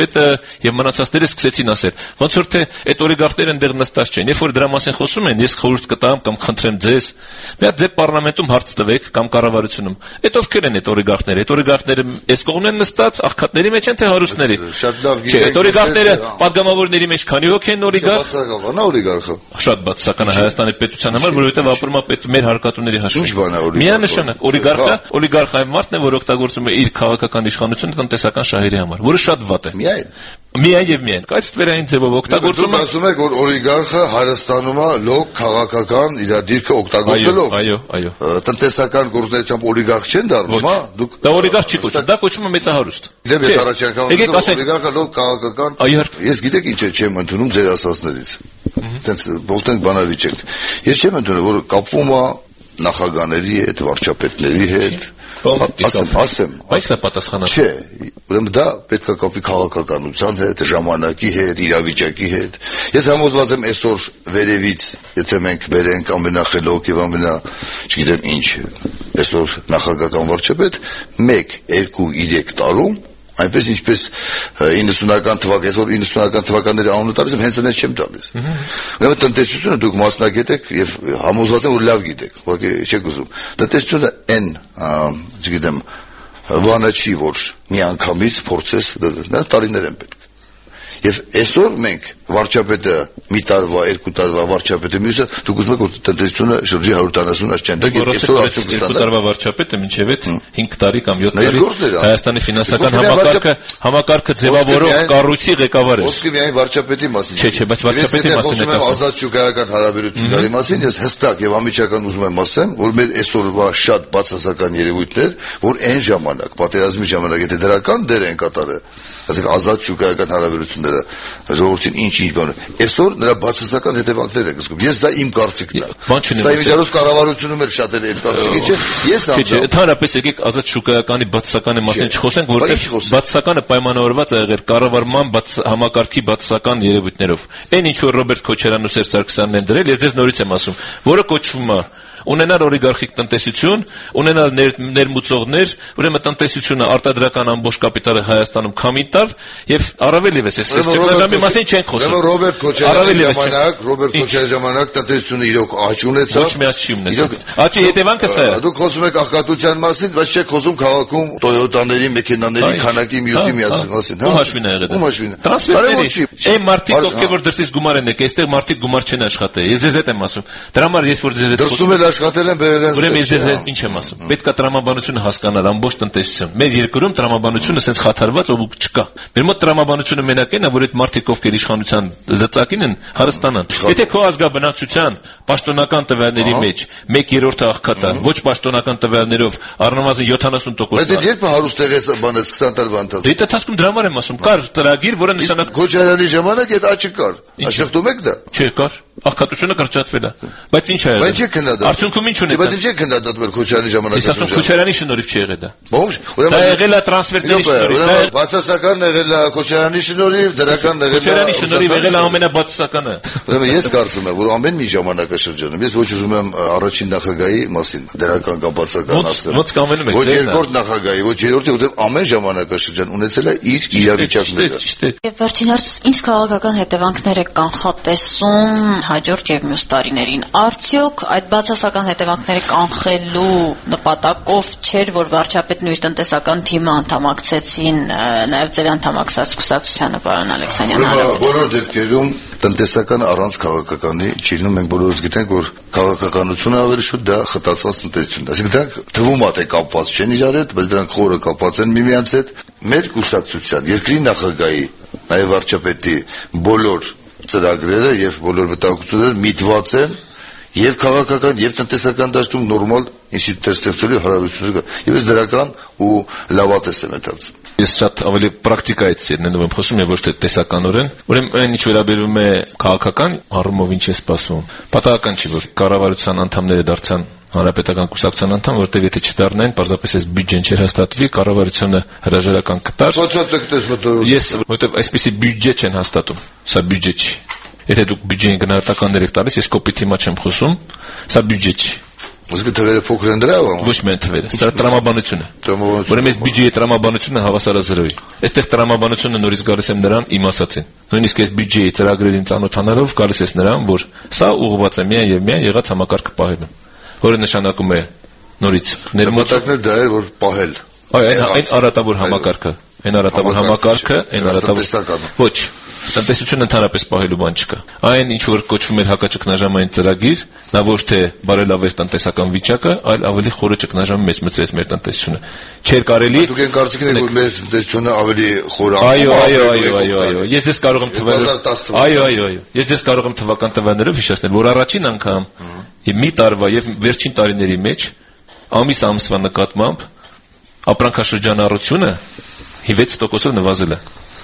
վարչապետը եւ մնացածները սկսեցին ասել, ոնց որ թե այդ օլիգարխները այնտեղ նստած չեն։ Երբ որ դրա մասին խոսում են, ես խորհուրդ կտամ կամ խնդրեմ ձեզ, մի հատ ձեր պարլամենտում հարց տվեք կամ կառավարությունում։ Այդ ովքեր են այդ օլիգարխները։ Այդ օլիգարխները այս կողմն են նստած, աղքատների մեջ են թե հարուստների։ Չէ, այդ օլիգարխները падգամավորների մեջ քանի հոգի են օլիգարխ։ Բացական է օլիգարխը։ Շատ բացական է Հայաստանի պետության համար, որովհետեւ ապրում է պետ մեր հարկատուների հաշվին։ Ինչ բան է օլիգարխը։ Միանշանակ օլիգարխը, օլիգարխը այն մարդն է, որ օգտագործում է իր քաղաքական իշխանությունը տնտեսական շահերի համար, որը շատ վատ է։ Միայն Միայն եւ միայն կայց ստվերային ձևով օգտագործում է։ Դուք ասում եք, որ օլիգարխը Հայաստանում է լոկ քաղաքական իր դիրքը օգտագործելով։ Այո, այո, այո։ Տնտեսական գործունեությամբ օլիգարխ չեն դառնում, հա։ Դուք դա օլիգարխ չի կոչվում, դա կոչվում է մեծահարուստ։ Դե ես առաջարկում եմ օլիգարխը լոկ քաղաքական։ Ես գիտեք ինչ չեմ ընդունում ձեր ասածներից։ Տենց ողտենք բանավիճեք։ Ես չեմ ընդունում, որ կապվում է նախագաների հետ, վարչապետների հետ։ Ասեմ, ասեմ, բայց նա պատասխանատու չէ, ուրեմն դա պետք է կապի քաղաքականության հետ, ժամանակի հետ, իրավիճակի հետ։ Ես համոզված եմ այսօր վերևից, եթե մենք վերենք ամենախելոք եւ ամենա, չգիտեմ ինչ, այսօր նախագահական վարչապետ մեկ, երկու, երեք տարում այնպես ինչպես իննսունական թվակ, այսօր իննսունական թվականների անունը տալիս եմ, հենց այնպես չեմ տալիս։ Ուրեմն տնտեսությունը դուք մասնագետ եք եւ համոզված եմ, որ լավ գիտեք, ուղղակի չեք ուզում։ Տնտեսությունը այն, չգիտեմ, բանը չի, որ միանգամից փորձես, դա տարիներ են պետք։ Եվ այսօր մենք վարչապետը մի տարվա, երկու տարվա վարչապետը մյուսը դուք ուզում եք որ տնտեսությունը շրջի հարյուր տասնասուն աչքան դա այսօր արդյոք երկու տարվա վարչապետը մինչև այդ հինգ տարի կամ յոթ տարի Հայաստանի ֆինանսական համակարգը համակարգը ձևավորող կառույցի ղեկավար է։ Ոսկի միայն վարչապետի մասին։ Չէ, չէ, բայց վարչապետի մասին է ասում։ Ազատ շուկայական հարաբերությունների մասին ես հստակ եւ անմիջական ուզում եմ ասեմ, որ մեր այսօրվա շատ բացասական երևույթներ, որ այն ժամանակ պատերազմի ժամանակ եթե դրական դեր են կատարել ասենք ազատ շուկայական հարաբերությունները ժողովրդին ինչ-ինչ բան այսօր նրա բացասական հետևանքներ են զգում ես դա իմ կարծիքն է սա իվիճարոս կառավարությունում էլ շատերը այդ կարծիքի չէ ես Չէ, ընդհանրապես եկեք ազատ շուկայականի բացասականի մասին չխոսենք, որովհետև բացասականը պայմանավորված է եղել կառավարման համակարգի բացասական երևույթներով։ Այն ինչ որ Ռոբերտ Քոչարյանն ու Սերժ Սարգսյանն են դրել, ես ձեզ նորից եմ ասում, որը կոչվում է ունենալ օլիգարխիկ տնտեսություն, ունենալ ներ, ներմուծողներ, ուրեմն տնտեսությունը արտադրական ամբողջ կապիտալը Հայաստանում քամի տալ եւ առավել եւս այս ճգնաժամի մասին չենք խոսում։ Ռոբերտ Քոչարյանի ժամանակ, Ռոբերտ Քոչարյանի ժամանակ տնտեսությունը իրոք աճ ունեցավ։ Ոչ մի աճ չի ունեցավ։ Աճի հետևանքը սա է։ Դուք խոսում եք աղքատության մասին, բայց չեք խոսում քաղաքում Toyota-ների, մեքենաների քանակի մյուսի մասին, հա։ Ո՞մ հաշվին է եղել։ Ո՞մ հաշվին է։ Տրանսֆերների։ Այն մարդիկ, ովքեր որ դրսից գումար են եկել, այստեղ մարդիկ գումար չեն աշխատել։ Ես ձեզ հետ եմ ասում։ Դրա համար ես որ ձեզ հետ խոսում եմ աշխատել են բերել են Ուրեմն ես ինչ եմ ասում։ Պետք է տրամաբանությունը հասկանալ ամբողջ տնտեսություն։ Մեր երկրում տրամաբանությունը ասենց խաթարված ու չկա։ Մեր մոտ տրամաբանությունը մենակ այն է, որ այդ մարդիկ ովքեր իշխանության լծակին են, հարստանան։ Եթե քո ազգաբնակչության պաշտոնական տվյալների մեջ մեկ երրորդը աղքատ է, ոչ պաշտոնական տվյալներով առնվազն յոթանասուն տոկոս։ Բայց երբ հարուստ եղես բանից քսան տարվա ընթացքում։ Դե տածքում դրա համար եմ ասում, կար ծրագիր, որը նշանակ Քոչարյանի ժամանակ այդ աճը կար։ Աշղթում եք դա։ Չէ, կար։ Աղքատությունը կրճատվել է։ Բայց ինչ է եղել։ Բայց չեք քննադատել։ Արդյունքում ինչ ունեցավ։ Բայց չեք քննադատվել Քոչարյանի ժամանակ։ Ես ասում Քոչարյանի շնորհիվ չի եղել դա։ Ո՞ւմ։ Դա եղել է տրանսֆերների շնորհիվ։ Բացասական եղել է Քոչարյանի շնորհիվ, դրական եղել է Քոչարյանի շնորհիվ եղել է ամենաբացասականը։ Ուրեմն ես կարծում եմ, որ ամեն մի ժամանակաշրջանում ես ոչ ուզում եմ առաջին նախագահի մասին դրական կամ բացասական ասել։ Ոնց կամենում եք։ Ոչ երկրորդ նախագահի, ոչ երրորդի, որտեղ ամեն ժամանակաշրջան ունեցել է իր իրավիճակները։ Եվ վերջին հարց, ինչ քաղաքական հետևանքներ է կանխատեսում հաջորդ եւ մյուս տարիներին։ Արդյոք այդ բացասական հետևանքները կանխելու նպատակով չէր, որ վարչապետն ու իր տնտեսական թիմը անդամակցեցին նաեւ ձեր անդամակցած կուսակցությանը, պարոն Ալեքսանյան։ Բոլոր դեպքերում տնտեսական առանց քաղաքականի չի լինում, մենք բոլորս գիտենք, որ քաղաքականությունը ավելի շուտ դա խտացված տնտեսություն է։ Այսինքն դրանք թվում է թե կապված չեն իրար հետ, բայց դրանք խորը կապված են միմյանց հետ։ Մեր կուսակցության, երկրի նախագահի, նաեւ վարչապետի բոլոր ծրագրերը եւ բոլոր մտահոգությունները միտված են եւ քաղաքական եւ տնտեսական դաշտում նորմալ ինստիտուտներ ստեղծելու հարաբերություններ կա։ Եվ ես դրական ու լավատես եմ ընդհանրում։ Ես շատ ավելի պրակտիկայից ելնելով եմ խոսում եւ ոչ թե տեսականորեն։ Ուրեմն այն ինչ վերաբերում է քաղաքական առումով ինչ է սպասվում։ Պատահական չի, որ կառավարության անդամները դարձան հանրապետական կուսակցության անդամ, որտեղ եթե չդառնային, պարզապես այս բյուջեն չէր հաստատվի, կառավարությունը հրաժարական կտար։ Ես որտեղ այսպեսի բյուջե չեն հաստատում, սա բյուջե չի։ Եթե դուք բյուջեին գնահատականներ եք տալիս, ես կոպիտ հիմա չեմ խոսում, սա բյուջե չի։ Ոսկե թվերը փոքր են դրա բան։ Ոչ միայն թվերը, դա տրամաբանությունը։ Ուրեմն այս բյուջեի տրամաբանությունը հավասար է զրոյի։ Այստեղ տրամաբանությունը նորից գալիս եմ նրան իմ ասածին։ Նույնիսկ այս բյուջեի ծրագրերին ծանոթանալով գալիս ես նրան, որ սա ուղղված է միայն եւ միայն եղած համակարգը պահելու, որը նշանակում է նորից ներմուծակներ դա է որ պահել։ Այո, այն արատավոր համակարգը, այն արատավոր համակարգը, այն արատավոր ոչ, տնտեսությունը ընդհանրապես պահելու բան չկա։ Այն ինչ որ կոչվում է հակաճգնաժամային ծրագիր, նա ոչ թե բարելավեց տնտեսական վիճակը, այլ ավելի խորը ճգնաժամը մեծ մծրեց մեր տնտեսությունը։ Չէր կարելի։ Դուք եք կարծիքին եք որ մեր տնտեսությունը ավելի խոր Այո, այո, այո, այո, այո։ Ես ձեզ կարող եմ թվերով Այո, այո, այո։ Ես ձեզ կարող եմ թվական տվյալներով հիշեցնել, որ առաջին անգամ մի տարվա եւ վերջին տարիների մեջ ամիս ամսվա նկատմամբ ապրանքաշրջանառությունը վեց տոկոսով նվազել է։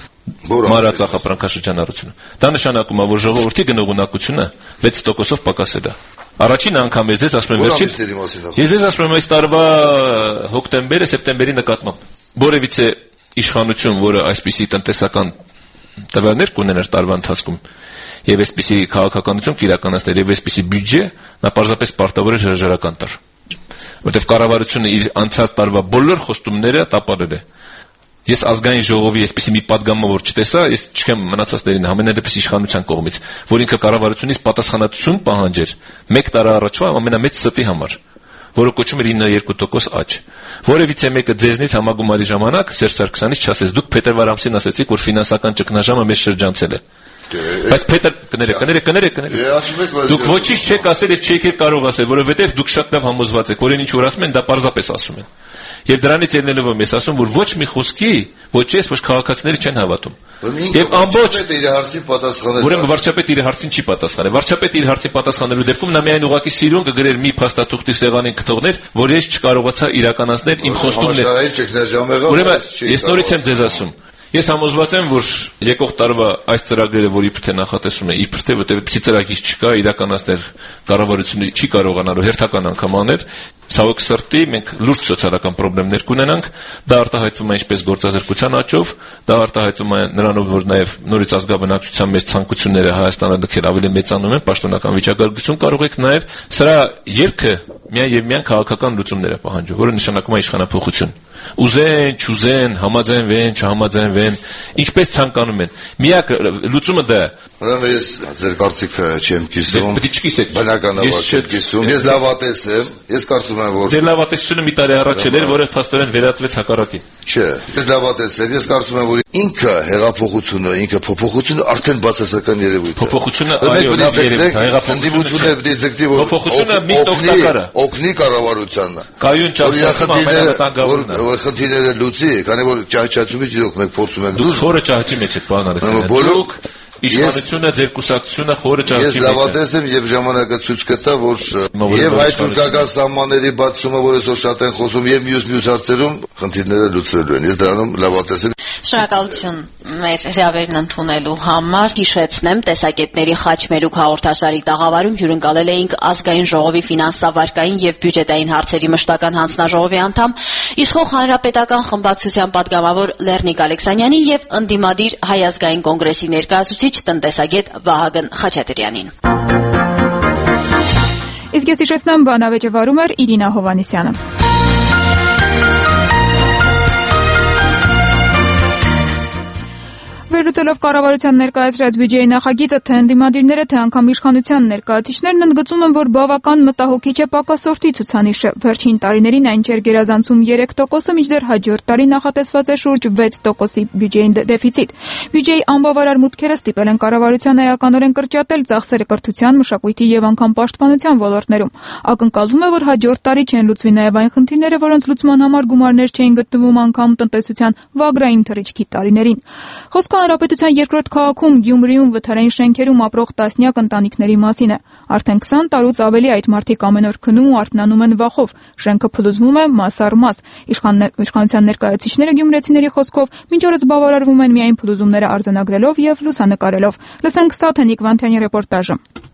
Մանրածախ ապրանքաշրջանառությունը։ Դա նշանակում է, որ ժողովրդի գնողունակությունը վեց տոկոսով պակասել է։ Առաջին անգամ ես ձեզ ասում եմ վերջին Ես ձեզ ասում եմ այս տարվա հոկտեմբերը, սեպտեմբերի նկատմամբ որևիցե իշխանություն, որը այսպիսի տնտեսական տվյալներ կունենար տարվա ընթացքում եւ այսպիսի քաղաքականություն կիրականացներ եւ այսպիսի բյուջե, նա պարզապես պարտավոր է հրաժարական տար։ Որտեւ կառավարությունը իր անցած տարվա բոլոր խոստումները տապալել է։ Ես ազգային ժողովի այսպիսի մի падգամը որ չտեսա, ես չեմ մնացածներին համենայնդեպս իշխանության կողմից, որ ինքը կառավարությունից պատասխանատվություն պահանջեր մեկ տարի առաջվա ամենամեծ ստի համար, որը կոչվում էր ինը երկու տոկոս աճ։ Որևիցե մեկը ձեզնից համագումարի ժամանակ Սերժ Սարգսյանից չասեց, դուք փետրվար ամսին ասեցիք, որ ֆինանսական ճգնաժամը մեզ շրջանցել է։ Բայց Պետր կներեք, կներեք, կներեք, կներեք։ Դուք ոչինչ չեք ասել եւ չեք կարող ասել, որովհետեւ դուք շատ լավ համոզված եք, որ այն ինչ որ ասում են, դա պարզապես ասում են։ Եվ դրանից ելնելով եմ ես ասում, որ ոչ մի խոսքի, ոչ ես, ոչ քաղաքացիները չեն հավատում։ Եվ ամբողջ իր հարցին պատասխանել։ Ուրեմն վարչապետը իր հարցին չի պատասխանել։ Վարչապետը իր հարցին պատասխանելու դեպքում նա միայն ուղղակի սիրուն կգրեր մի փաստաթուղթի սեղանին կթողներ, որ ես չկարողացա իրականացնել իմ խոստումները։ Ուրեմն ես նորից եմ ձեզ ասում, ես համոզված եմ, որ եկող տարվա այս ծրագրերը, որ իբր թե նախատեսում է, իբր թե որտեղ պիսի ծրագիր չկա, իրականացնել կառավարությունը չի կարողանալու հերթական անգամ անել, ցավոք սրտի մենք լուրջ սոցիալական խնդիրներ կունենանք, դա արտահայտվում է ինչպես գործազրկության աճով, դա արտահայտվում է նրանով, որ նաև նորից ազգաբնակչության մեծ ցանկությունները Հայաստանը լքել ավելի մեծանում են, պաշտոնական վիճակագրություն կարող եք նաև սրա երգը միայն եւ միայն քաղաքական լուծումներ է պահանջում, որը նշանակում է իշխանափոխություն։ Ուզեն, չուզեն, համաձայնվեն, չհամաձայնվեն, ինչպես ցանկանում են։ Միակ լուծումը դա է։ Ուրեմն ես ձեր կարծիքը չեմ կիսում։ Պետք է չկիսեք։ Բնականաբար չեմ կիսում։ Ես լավատես եմ։ Ես կարծում եմ, որ ձեր լավատեսությունը մի տարի առաջ էր, որը փաստորեն վերածվեց հակառակին։ Չէ, ես լավատես եմ։ Ես կարծում եմ, որ ինքը հեղափոխությունը, ինքը փոփոխությունը արդեն բացասական երևույթ է։ Փոփոխությունը այո, լավ երևույթ է, հեղափոխությունը պետք է ձգտի, որ փոփոխությունը միշտ օգտակար է։ Օգնի կառավարությանը։ Կայուն ճաշացումը ամենավտանգավորն է։ Որ խնդիրները լուծի, քանի որ ճահճացումից իրոք մենք փորձում ենք դուք խորը ճահճի մեջ եք բան արեցին։ Բոլոք իշխանությունը, ձեր կուսակցությունը խորը ճահճի մեջ է։ Ես լավատես եմ եւ ժամանակը ցույց կտա, որ եւ հայ-թուրքական սահմանների բացումը, որ այսօր շատ են խոսում, եւ մյուս-մյուս հարցերում խնդիրները լուծվելու են։ Ես դրանում լավատես եմ։ Շնորհակալություն մեր հրավերն ընդունելու համար։ Հիշեցնեմ, տեսակետների խաչմերուկ հաղորդաշարի տաղավարում հյուրընկալել էինք ազգային ժողովի ֆինանսավարկային եւ բյուջետային հարցերի մշտական հանձնաժողովի անդամ, իշխող հանրապետական խմբակցության падգամավոր Լեռնիկ Ալեքսանյանին եւ ընդդիմադիր Հայ ազգային կոնգրեսի ներկայացուցիչ տնտեսագետ Վահագն Խաչատրյանին։ Իսկ ես հիշեցնեմ, բանավեճը վարում էր Իրինա Հովանեսյանը։ Վերլուծելով կառավարության ներկայացրած բյուջեի նախագիծը, թե ընդդիմադիրները, թե անգամ իշխանության ներկայացուցիչներն ընդգծում են, որ բավական մտահոգիչ է պակասորտի ցուցանիշը։ Վերջին տարիներին այն չէր գերազանցում երեք տոկոսը, մինչդեռ հաջորդ տարի նախատեսված է շուրջ վեց տոկոսի բյուջեի դեֆիցիտ։ Բյուջեի անբավարար մուտքերը ստիպել են կառավարության էականորեն կրճատել ծախսերը կրթության, մշակույթի եւ անգամ պաշտպանության ոլորտներում։ Ակնկալվում է, որ հաջորդ տարի չեն լուծվի նաեւ այն խնդիրները, որոնց լուծման համար գումարներ չէին գտնվում անգամ տնտեսության վագրային թռիչքի տարիներին։ Խոսքը Հանրապետության երկրորդ քաղաքում Գյումրիում վթարային շենքերում ապրող տասնյակ ընտանիքների մասին է։ Արդեն քսան տարուց ավելի այդ մարդիկ ամեն օր քնում ու արթնանում են վախով։ Շենքը փլուզվում է մաս առ մաս։ Իշխանության ներկայացուցիչները գյումրեցիների խոսքով մինչ օրս բավարարվում են միայն փլուզումները արձանագրելով եւ լուսանկարելով։ Լսենք Սաթենիկ Վանթյանի ռեպորտաժը։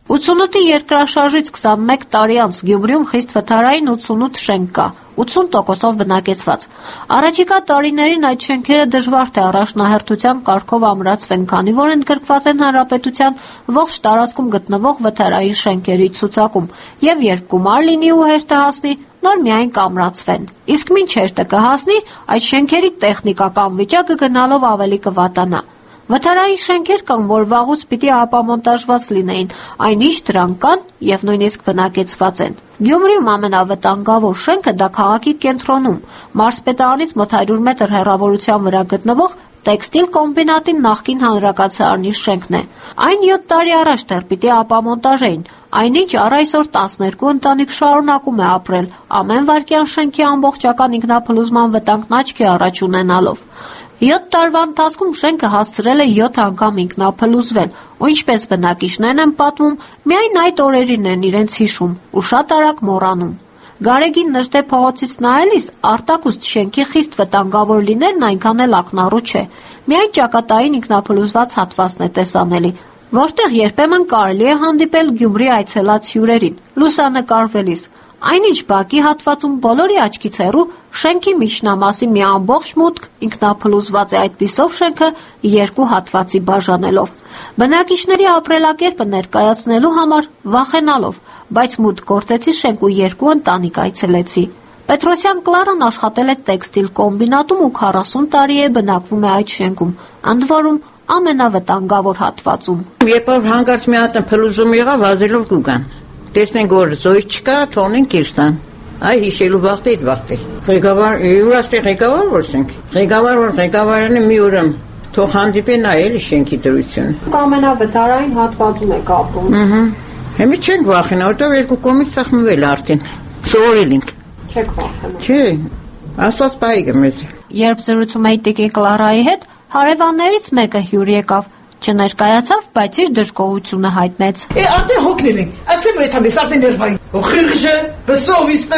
ութսունութի երկրաշարժից քսանմեկ տարի անց Գյումրիում խիստ վթարային ութսունութ շենք կա, ութսուն տոկոսով բնակեցված։ Առաջիկա տարիներին այդ շենքերը դժվար թե առաջնահերթության կարգով ամրացվեն, քանի որ ընդգրկված են հանրապետության ողջ տարածքում գտնվող վթարային շենքերի ցուցակում, եւ երբ գումար լինի ու հերթը հասնի, նոր միայն կամրացվեն։ Իսկ մինչ հերթը կհասնի, այդ շենքերի տեխնիկական վիճակը գնալով ավելի կվատանա։ Վթարային շենքեր կան, որ վաղուց պիտի ապամոնտաժված լինեին, այնինչ դրանք կան եւ նույնիսկ բնակեցված են։ Գյումրիում ամենավտանգավոր շենքը դա քաղաքի կենտրոնում, մարզպետարանից մոտ հարյուր մետր հեռավորության վրա գտնվող տեքստիլ կոմբինատի նախկին հանրակացարանի շենքն է։ Այն յոթ տարի առաջ դեռ պիտի ապամոնտաժեին, այնինչ առ այսօր տասներկու ընտանիք շարունակում է ապրել, ամեն վայրկյան շենքի ամբողջական ինքնափլուզման վտանգն աչքի առաջ ունենալով։ Յոթ տարվա ընթացքում շենքը հասցրել է յոթ անգամ ինքնափլուզվել, ու ինչպես բնակիչներն են պատմում, միայն այդ օրերին են իրենց հիշում ու շատ արագ մոռանում։ Գարեգին Նժդե փողոցից նայելիս արտակուստ շենքի խիստ վտանգավոր լինելն այնքան էլ ակնառու չէ։ Միայն ճակատային ինքնափլուզված հատվածն է տեսանելի, որտեղ երբեմն կարելի է հանդիպել Գյումրի այցելած հյուրերին, լուսանկարվելիս։ Այնինչ բակի հատվածում բոլորի աչքից հեռու շենքի միջնամասի մի ամբողջ մուտք ինքնափլուզված է, այդպիսով շենքը երկու հատվածի բաժանելով։ Բնակիչների ապրելակերպը ներկայացնելու համար վախենալով, բայց մուտք գործեցի շենք ու երկու ընտանիք այցելեցի։ Պետրոսյան Կլարան աշխատել է տեքստիլ կոմբինատում ու քառասուն տարի է բնակվում է այդ շենքում, ընդ որում ամենավտանգավոր հատվածում։ Երբ որ հանկարծ մի հատ փլուզում եղավ, վազելով կուգան։ Տեսնենք որ զոհ չկա, թողնենք իրստան։ Այ հիշելու վախտի այդ վախտի։ Ղեկավար, ուրաստի ղեկավար որսենք։ Ղեկավար որ ղեկավարանը մի օրը թող հանդիպի նայել շենքի դրությունը։ Ամենավտարային հատվածում է կապում։ Ահա։ Հիմա չենք վախենա, որտեղ երկու կողմից սխմվել արդեն։ Սովորել ենք։ Չեք վախենա։ Չէ։ Աստված պահի մեզ։ Երբ զրուցում էի տիկին Կլարայի հետ, հարևաններից մեկը հյուր եկավ։ Չներկայացավ, բայց իր դժգոհությունը հայտնեց։ Է արդեն հոգնել են։ Ասեմ այդ ամես արդեն ներվային։ Օխիղժը, բսովիստը։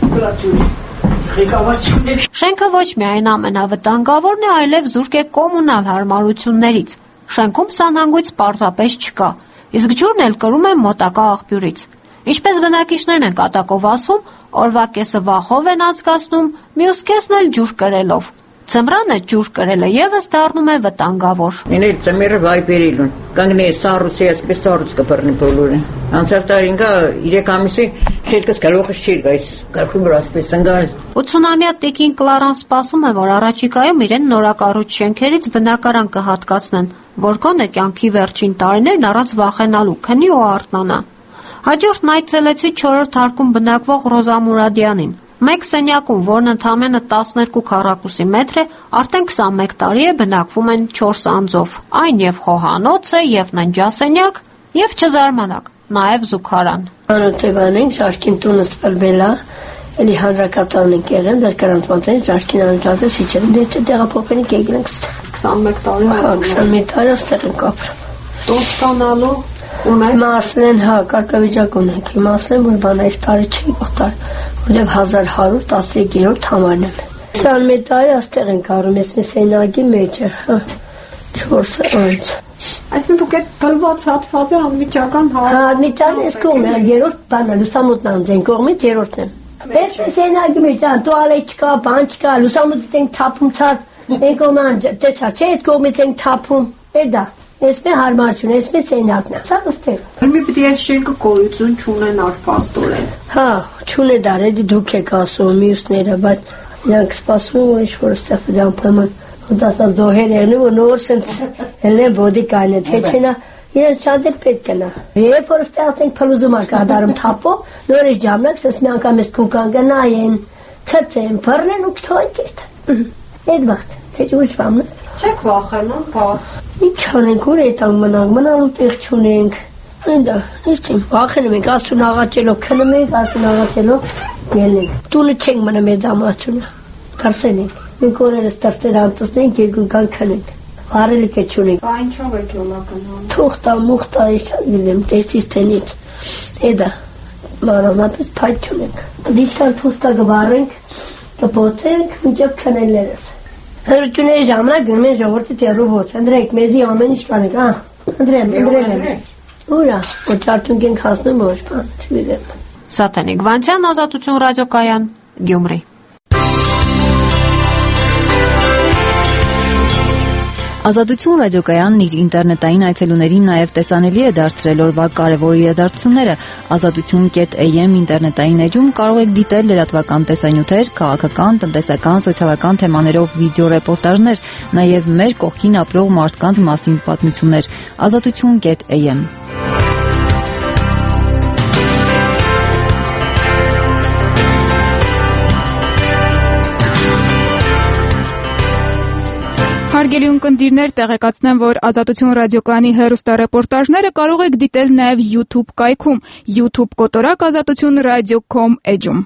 Շենքը ոչ միայն ամենավտանգավորն է, այլև զուրկ է կոմունալ հարմարություններից։ Շենքում սանհանգույց պարզապես չկա, իսկ ջուրն էլ կրում է մոտակա աղբյուրից։ Ինչպես բնակիչներն են կատակով ասում, օրվա կեսը վախով են անցկացնում, մյուս կեսն էլ ջուր կրելով։ Ձմռանը ջուր կրելը եւս դառնում է վտանգավոր։ Ինել ձմեռը վայբերելուն։ Կանգնի սառուսի այսպես սառուց կբռնի բոլորը։ Անցած տարին կա երեք ամիսի շերկս կարողը շիր գայս։ Կարքու վրա այսպես ընկալ։ ութսունամյա տիկին Կլարան սպասում է, որ առաջիկայում իրեն նորակառույց շենքերից բնակարան կհատկացնեն, որ գոնե կյանքի վերջին տարիներն առանց վախենալու քնի ու արթնանա։ Հաջորդն այցելեցի չորրորդ հարկում բնակվող Ռոզա Մուրադյանին։ Մեկ սենյակում, որն ընդամենը տասներկու քառակուսի մետր է, արդեն քսանմեկ տարի է բնակվում են չորս անձով։ Այն եւ խոհանոց է, եւ ննջասենյակ, եւ չզարմանաք, նաեւ զուգարան։ Անօթևան ենք, շարքին տունը սպրվել է, էլի հանրակացարն ենք եղել, դեռ կրանտմանցային շարքին անընդհատես իջել, դե չէ տեղափոխենք եկել ենք ստեղ։ քսանմեկ տարի։ Հա, քսանմեկ տարի ստեղ ենք ապրում։ Տուն ստանալու Հիմա ասել են, հա, կարգավիճակ ունենք, հիմա ասել են, որ բան այս տարի չի կողտար, որև հազար հարյուր տասներկերորդ համարն եմ։ քսանմեկ տարի աստեղ ենք առում, ես մեզ սենագի մեջ է, հա, չորս անց։ Այսինքն դուք այդ բլված հատվածը անմիջական հա, անմիջական ես կողմ է, երրորդ բանը, լուսամուտն անձ են կողմից երրորդն եմ։ Ես մեզ սենագի մեջ, հա, տուալետ չկա, բան չկա, լուսամուտից ենք թափում ցած, ենք օման, տեսա, չէ, այդ կողմից ենք թափում, է դա։ Ես մե հարմարություն, ես մե սենյակն է, սա ըստեղ։ Հիմի պիտի այս շենքը գոյություն չունենար փաստորեն։ Հա, չունե դարեդի դուք եք ասում մյուսները, բայց իրանք սպասում են, որ ինչ-որ ստեղ պիտի ամպեման, որ դասա զոհեր եղնի, որ նոր սենց հելնեն բոդի կայնը, թե չենա, իրեն շատ էլ պետք կնա։ Երբ որ ստեղ ասենք փլուզում ար կադարում թապով, նոր ես ժամնակ, սես մի անգամ ես կուկան գնայեն, քծեն, բռնեն ու կթողեն կերտ։ Այդ վաղտ, թե ուշ վամն է։ Չեք վախենում, բա։ Ինչ անենք, որ էտան մնանք, մնալու տեղ չունենք։ Այնտա, ինչ չենք, վախենում ենք, աստուն աղաչելով, քնում ենք, աստուն աղաչելով, ելնենք։ Տունը չենք մնում այդ ամասությունը, կրսեն ենք։ Մենք օրերս տրտեր անցնենք, երկու կան քնենք։ Վարելիք է չունենք։ Բա ինչով եք յոլականում։ Թուղթա, մուղթա, իշան գիլեմ, տեսից տենից։ Էդա, մանազնապես փայտ չունենք։ Դիշկան թուղթա գվարենք, կպոցենք, մինչև քնելերս։ Հրճուների ժամանակ գնում են ժողովրդի տերու ոց, ընդրեք, մեզի ամեն ինչ կանեք, ահ, ընդրեմ, ընդրեմ եմ։ Ուրա, ոչ արդյունքին հասնում ոչ բան, չգիտեմ։ Սաթենիկ Վանցյան, Ազատություն ռադիոկայան, Գյումրի։ Ազատություն ռադիոկայանն իր ինտերնետային այցելուներին նաև տեսանելի է դարձրել օրվա կարևոր իրադարձությունները։ ազատություն կետ էյ էմ ինտերնետային էջում կարող եք դիտել լրատվական տեսանյութեր, քաղաքական, տնտեսական, սոցիալական թեմաներով վիդեո ռեպորտաժներ, նաև մեր կողքին ապրող մարդկանց մասին պատմություններ։ ազատություն կետ էյ էմ Հարգելի ունկնդիրներ, տեղեկացնեմ, որ Ազատություն ռադիոկայանի հեռուստառեպորտաժները կարող եք դիտել նաև YouTube կայքում, YouTube կոտորակ ազատություն ռադիո կոմ էջում։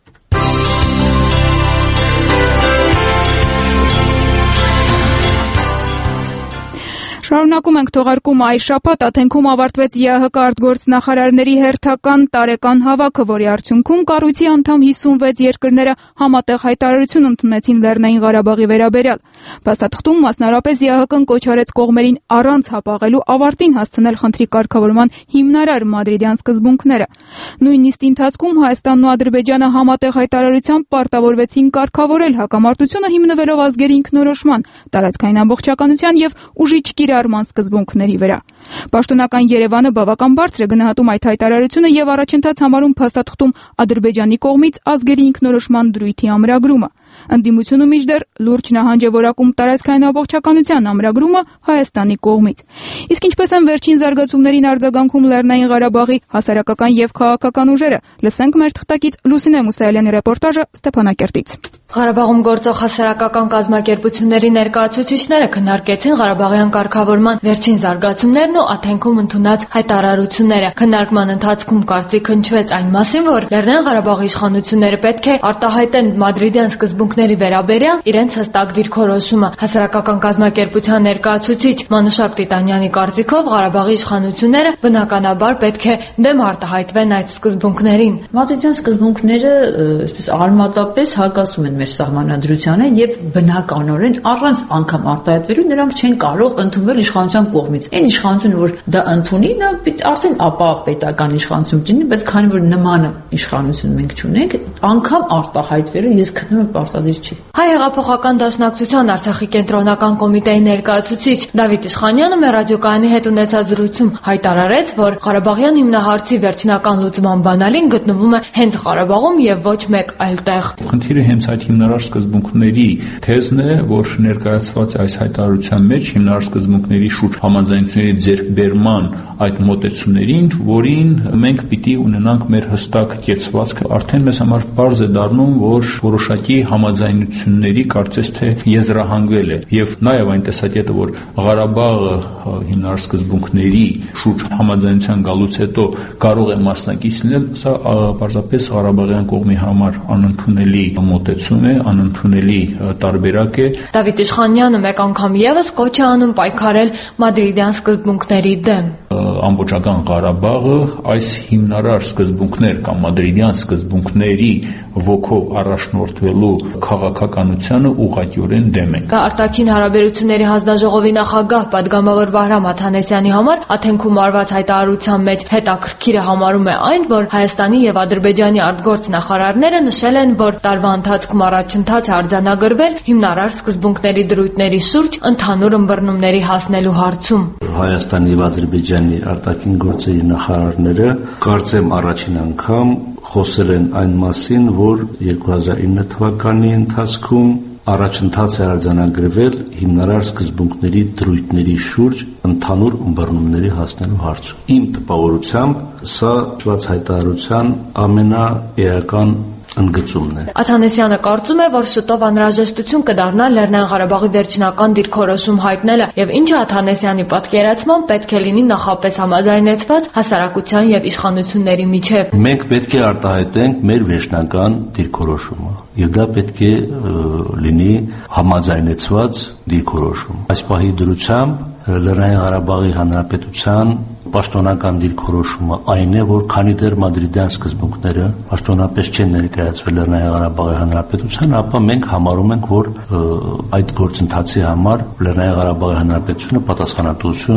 Շարունակում ենք թողարկումը այս շաբաթ Աթենքում ավարտվեց ԵԱՀԿ արտգործնախարարների հերթական տարեկան հավաքը, որի արդյունքում կառույցի անդամ հիսունվեց երկրները համատեղ հայտարարություն ընդունեցին Լեռնային Ղարաբաղի վերաբերյալ։ Փաստաթղթում մասնարարապես ԵԱՀԿ-ն կոչ արեց կողմերին առանց հապաղելու ավարտին հասցնել խնդրի կարգավորման հիմնարար մադրիդյան սկզբունքները։ Նույն նիստի ընթացքում Հայաստանն ու Ադրբեջանը համատեղ հայտարարությամբ պարտավորվեցին կարգավորել հակամարտությունը հիմնվելով ազգերի ինքնորոշման, տարածքային ամբողջականության եւ ուժի չկիրառման սկզբունքների վրա։ Պաշտոնական Երևանը բավական բարձր է գնահատում այդ հայտարարությունը եւ առաջընթաց համարում փաստաթղթում Ադրբեջանի կողմից ազգերի ինքնորոշման դրույթի ամրագրումը։ Ընդդիմությունը մինչդեռ լուրջ նահանջ է որակում տարածքային ամբողջականության ամրագրումը Հայաստանի կողմից։ Իսկ ինչպես են վերջին զարգացումներին արձագանքում Լեռնային Ղարաբաղի հասարակական եւ քաղաքական ուժերը, լսենք մեր թղթակից Լուսինե Մուսայելյանի ռեպորտաժը Ստեփանակերտից։ Ղարաբաղում գործող հասարակական կազմակերպությունների ներկայացուցիչները քննարկեցին Ղարաբաղյան կարգավորման վերջին զարգացումներն ու Աթենքում ընդունած հայտարարությունները։ Քննարկման ընթացքում կարծիք հնչվեց այն մասին, որ Լեռնային Ղարաբաղի իշխանությունները պետք է արտահայտեն մադրիդյան սկզբունքների վերաբերյալ իրենց հստակ դիրքորոշումը։ Հասարակական կազմակերպության ներկայացուցիչ Մանուշակ Տիտանյանի կարծիքով Ղարաբաղի իշխանությունները բնականաբար պետք է դեմ արտահայտվեն այդ սկզբունքներին։ Մադրիդյան սկզբունքները, այսպես արմատապես հակասում են մեր սահմանադրությանը եւ բնականորեն առանց անգամ արտահայտվելու նրանք չեն կարող ընդունվել իշխանության կողմից։ Այն իշխանությունը, որ դա ընդունի, դա արդեն ապա պետական իշխանություն լինի, բայց քանի որ նման իշխանություն մենք չունենք, անգամ արտահայտվելը ես գտնում եմ պարտադիր չի։ Հայ հեղափոխական դաշնակցության Արցախի կենտրոնական կոմիտեի ներկայացուցիչ Դավիթ Իշխանյանը մեր ռադիոկայանի հետ ունեցած զրույցում հայտարարեց, որ Ղարաբաղյան հիմնահարցի վերջնական լուծման բանալին գտնվում է հենց Ղարաբաղում եւ ոչ մեկ այլ տեղ։ Խնդիրը հենց այդ հիմնարար սկզբունքների թեզն է, որ ներկայացված այս հայտարարության մեջ հիմնարար սկզբունքների շուրջ համաձայնությունների ձեռքբերման այդ մոտեցումներին, որին մենք պիտի ունենանք մեր հստակ կեցվածքը, արդեն մեզ համար պարզ է դառնում, որ որոշակի համաձայնությունների կարծես թե եզրահանգվել է եւ նաեւ այն տեսակետը, որ Ղարաբաղը հիմնարար սկզբունքների շուրջ համաձայնության գալուց հետո կարող է մասնակից լինել, սա պարզապես Ղարաբաղյան կողմի համար անընդունելի մոտեցում է, անընդունելի տարբերակ է։ Դավիթ Իշխանյանը մեկ անգամ եւս կոչ է անում պայքարել մադրիդյան սկզբունքների դեմ։ Ամբողջական Ղարաբաղը այս հիմնարար սկզբունքներ կամ մադրիդյան սկզբունքների ոգով առաջնորդվելու քաղաքականությանը ուղղակիորեն դեմ են։ Արտաքին հարաբերությունների հանձնաժողովի նախագահ պատգամավոր Վահրամ Աթանեսյանի համար Աթենքում արված հայտարարության մեջ հետաքրքիրը համարում է այն, որ Հայաստանի եւ Ադրբեջանի արտգործնախարարները նշել են, որ տարվա ընթացքում առաջընթաց է արձանագրվել հիմնարար սկզբունքների դրույթների շուրջ ընդհանուր ըմբռնումների հասնելու հարցում։ Հայաստանի եւ Ադրբեջանի արտաքին գործերի նախարարները կարծեմ առաջին անգամ խոսել են այն մասին, որ երկու հազար ինը թվականի ընթացքում առաջընթաց է արձանագրվել հիմնարար սկզբունքների դրույթների շուրջ ընդհանուր ըմբռնումների հասնելու հարցում։ Իմ տպավորությամբ սա շված հայտարարության ամենաէական ընդգծումն է։ Աթանեսյանը կարծում է, որ շուտով անհրաժեշտություն կդառնա Լեռնային Ղարաբաղի վերջնական դիրքորոշում հայտնելը եւ ինչը Աթանեսյանի պատկերացմամբ պետք է լինի նախապես համաձայնեցված հասարակության եւ իշխանությունների միջեւ։ Մենք պետք է արտահայտենք մեր վերջնական դիրքորոշումը եւ դա պետք է լինի համաձայնեցված դիրքորոշում։ Այս պահի դրությամբ Լեռնային Ղարաբաղի Հանրապետության պաշտոնական դիրքորոշումը այն է, որ քանի դեռ մադրիդյան սկզբունքները պաշտոնապես չեն ներկայացվել Լեռնային Ղարաբաղի Հանրապետության, ապա մենք համարում ենք, որ այդ գործընթացի համար Լեռնային Ղարաբաղի Հանրապետությունը պատասխանատվություն